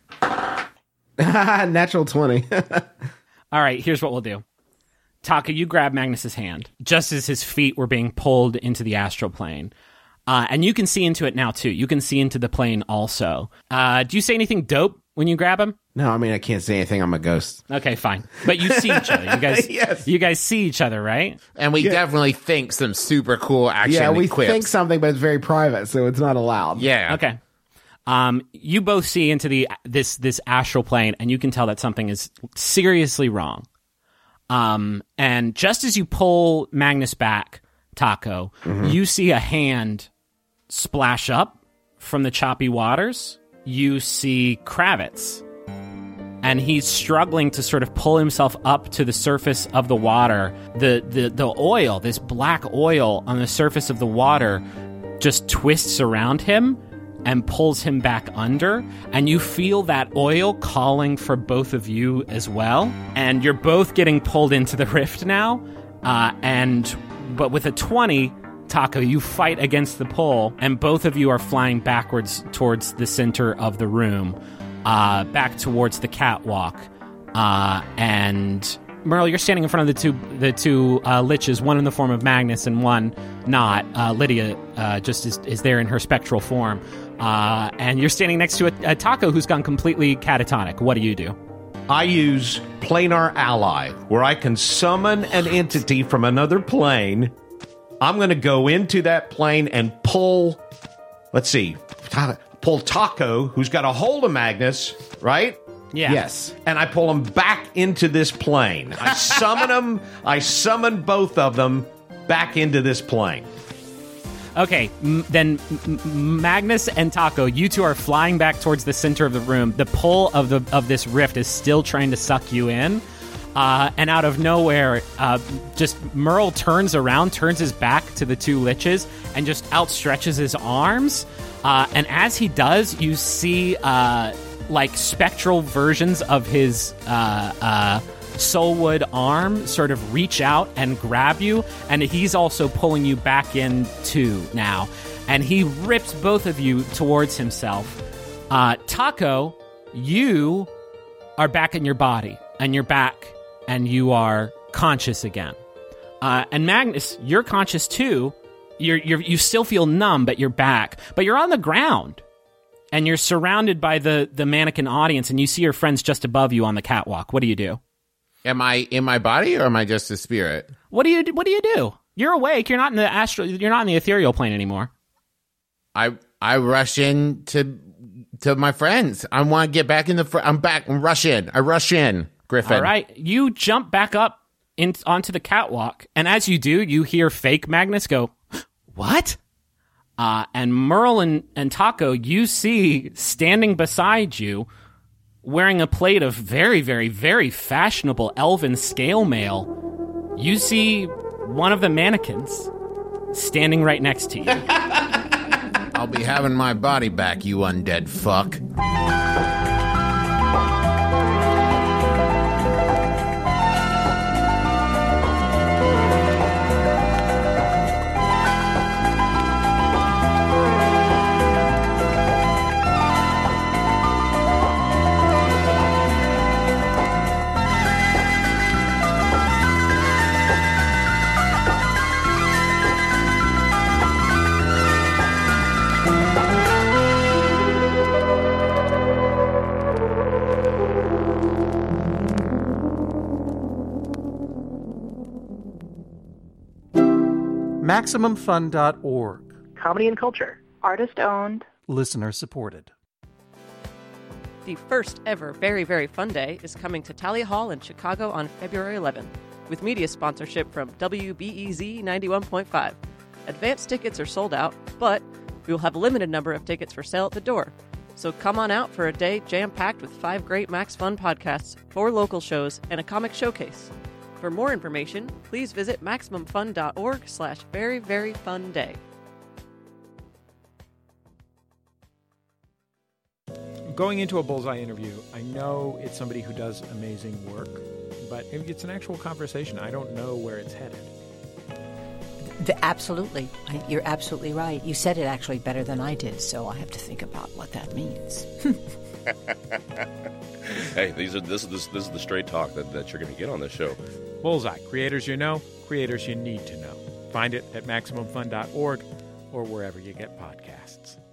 Speaker 2: Natural twenty.
Speaker 1: All right. Here's what we'll do. Taka, you grab Magnus's hand just as his feet were being pulled into the astral plane. Uh, and you can see into it now, too. You can see into the plane also. Uh, do you say anything dope when you grab him?
Speaker 2: No, I mean, I can't say anything. I'm a ghost.
Speaker 1: Okay, fine. But you see each other. You guys,
Speaker 2: Yes.
Speaker 1: you guys see each other, right?
Speaker 5: And we definitely think some super cool action
Speaker 2: Yeah, we
Speaker 5: quips.
Speaker 2: think something, but it's very private, so it's not allowed.
Speaker 5: Yeah.
Speaker 1: Okay. Um, you both see into the this this astral plane, and you can tell that something is seriously wrong. Um, and just as you pull Magnus back, Taco, you see a hand splash up from the choppy waters. You see Kravitz, and he's struggling to sort of pull himself up to the surface of the water. The the the oil, this black oil on the surface of the water, just twists around him and pulls him back under, and you feel that oil calling for both of you as well, and you're both getting pulled into the rift now, uh, and but with a twenty, Taco, you fight against the pull, and both of you are flying backwards towards the center of the room, uh, back towards the catwalk, uh, and Merle, you're standing in front of the two the two uh, liches, one in the form of Magnus and one not. Uh, Lydia uh, just is, is there in her spectral form. Uh, and you're standing next to a, a Taco who's gone completely catatonic. What do you do?
Speaker 3: I use Planar Ally, where I can summon an entity from another plane. I'm going to go into that plane and pull, let's see, pull Taco, who's got a hold of Magnus, right?
Speaker 1: Yeah.
Speaker 2: Yes.
Speaker 3: And I pull them back into this plane. I summon them. I summon both of them back into this plane.
Speaker 1: Okay, m- then M- M- Magnus and Taco, you two are flying back towards the center of the room. The pull of the of this rift is still trying to suck you in. Uh, and out of nowhere, uh, just Merle turns around, turns his back to the two liches, and just outstretches his arms. Uh, and as he does, you see uh, like spectral versions of his uh, uh, Soulwood arm sort of reach out and grab you, and he's also pulling you back in too now. And he rips both of you towards himself. Uh, Taco, you are back in your body, and you're back. And you are conscious again. Uh, and Magnus, you're conscious too. You're, you're, you still feel numb, but you're back. But you're on the ground. And you're surrounded by the, the mannequin audience, and you see your friends just above you on the catwalk. What do you do?
Speaker 5: Am I in my body, or am I just a spirit?
Speaker 1: What do you What do you do? You're awake. You're not in the astral. You're not in the ethereal plane anymore.
Speaker 5: I I rush in to to my friends. I want to get back in the. Fr- I'm back. I rush in. I rush in. Griffin.
Speaker 1: All right, you jump back up in, onto the catwalk, and as you do, you hear fake Magnus go, "What?" Uh, and Merle and, and Taco, you see standing beside you, wearing a plate of very, very, very fashionable elven scale mail. You see one of the mannequins standing right next to you.
Speaker 5: I'll be having my body back, you undead fuck.
Speaker 6: Maximum Fun dot org.
Speaker 7: Comedy and culture.
Speaker 8: Artist owned.
Speaker 6: Listener supported.
Speaker 9: The first ever Very, Very Fun Day is coming to Tally Hall in Chicago on February eleventh, with media sponsorship from W B E Z ninety-one point five. Advance tickets are sold out, but we will have a limited number of tickets for sale at the door. So come on out for a day jam-packed with five great Max Fun podcasts, four local shows, and a comic showcase. For more information, please visit Maximum Fun dot org slash very, very fun day.
Speaker 10: Going into a Bullseye interview, I know it's somebody who does amazing work, but it's an actual conversation. I don't know where it's headed.
Speaker 11: The, absolutely. I, you're absolutely right. You said it actually better than I did, so I have to think about what that means.
Speaker 12: Hey, these are this is this, this is the straight talk that, that you're going to get on this show.
Speaker 10: Bullseye, creators you know, creators you need to know. Find it at Maximum Fun dot org or wherever you get podcasts.